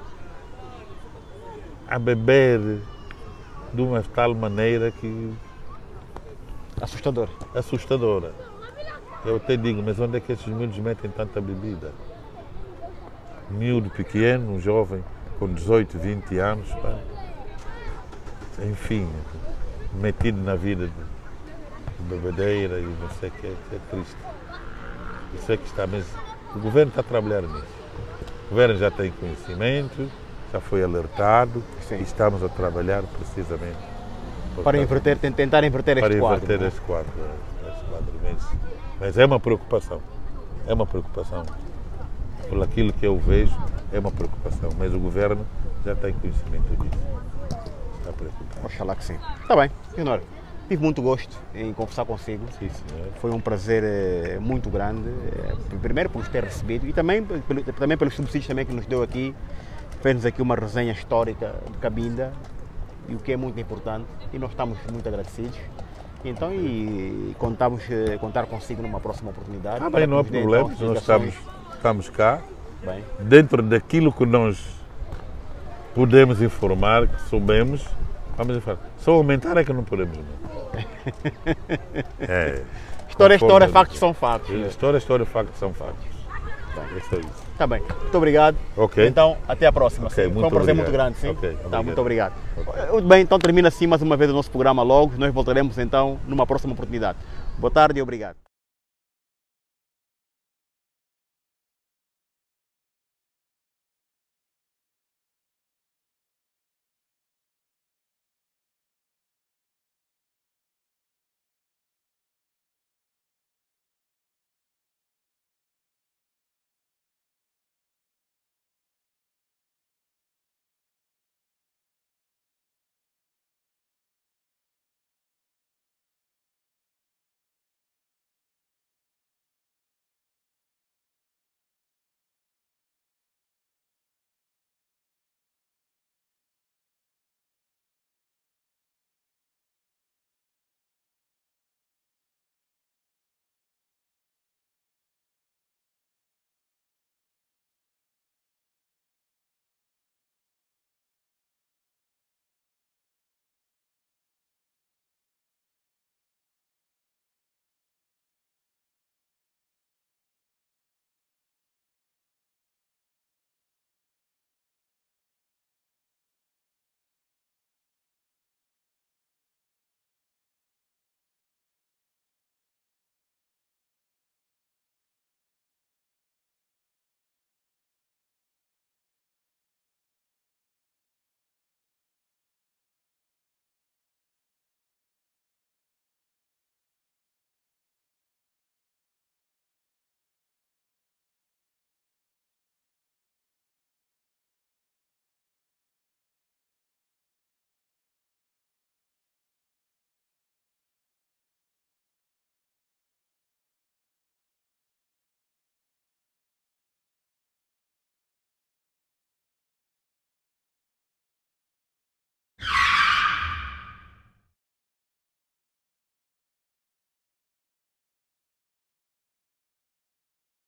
a beber de uma tal maneira que... Assustador. Assustadora. Eu até digo, mas onde é que esses miúdos metem tanta bebida? Miúdo pequeno, um jovem com dezoito, vinte anos, pá. Enfim, metido na vida de bebedeira e não sei o que, é triste. Isso é que está mesmo... O governo está a trabalhar nisso. O governo já tem conhecimento, já foi alertado. Sim. E estamos a trabalhar precisamente para inverter, tentar inverter para este quadro. Para inverter este quadro, este quadro. Mas, mas é uma preocupação, é uma preocupação. Por aquilo que eu vejo, é uma preocupação. Mas o governo já tem conhecimento disso. Está preocupado. Oxalá que sim. Está bem, Januário. Tive muito gosto em conversar consigo. Sim, senhor. Foi um prazer eh, muito grande, eh, primeiro por nos ter recebido e também, pelo, também pelos subsídios também que nos deu aqui. Fez-nos aqui uma resenha histórica de Cabinda, e o que é muito importante, e nós estamos muito agradecidos. Então, e contamos, eh, contar consigo numa próxima oportunidade. Ah, bem, não há problema, então, nós estamos, estamos cá, bem. Dentro daquilo que nós podemos informar, que soubemos, vamos informar. Só aumentar é que não podemos. Não. É, história é história, factos são factos. História é história, factos são factos. Bem, isso é isso. Está bem, muito obrigado. Okay. Então, até a próxima. Okay, Foi um prazer obrigado. muito grande, sim? Okay, tá, muito obrigado. Okay. Muito bem, então termina assim mais uma vez o nosso programa logo. Nós voltaremos então numa próxima oportunidade. Boa tarde e obrigado.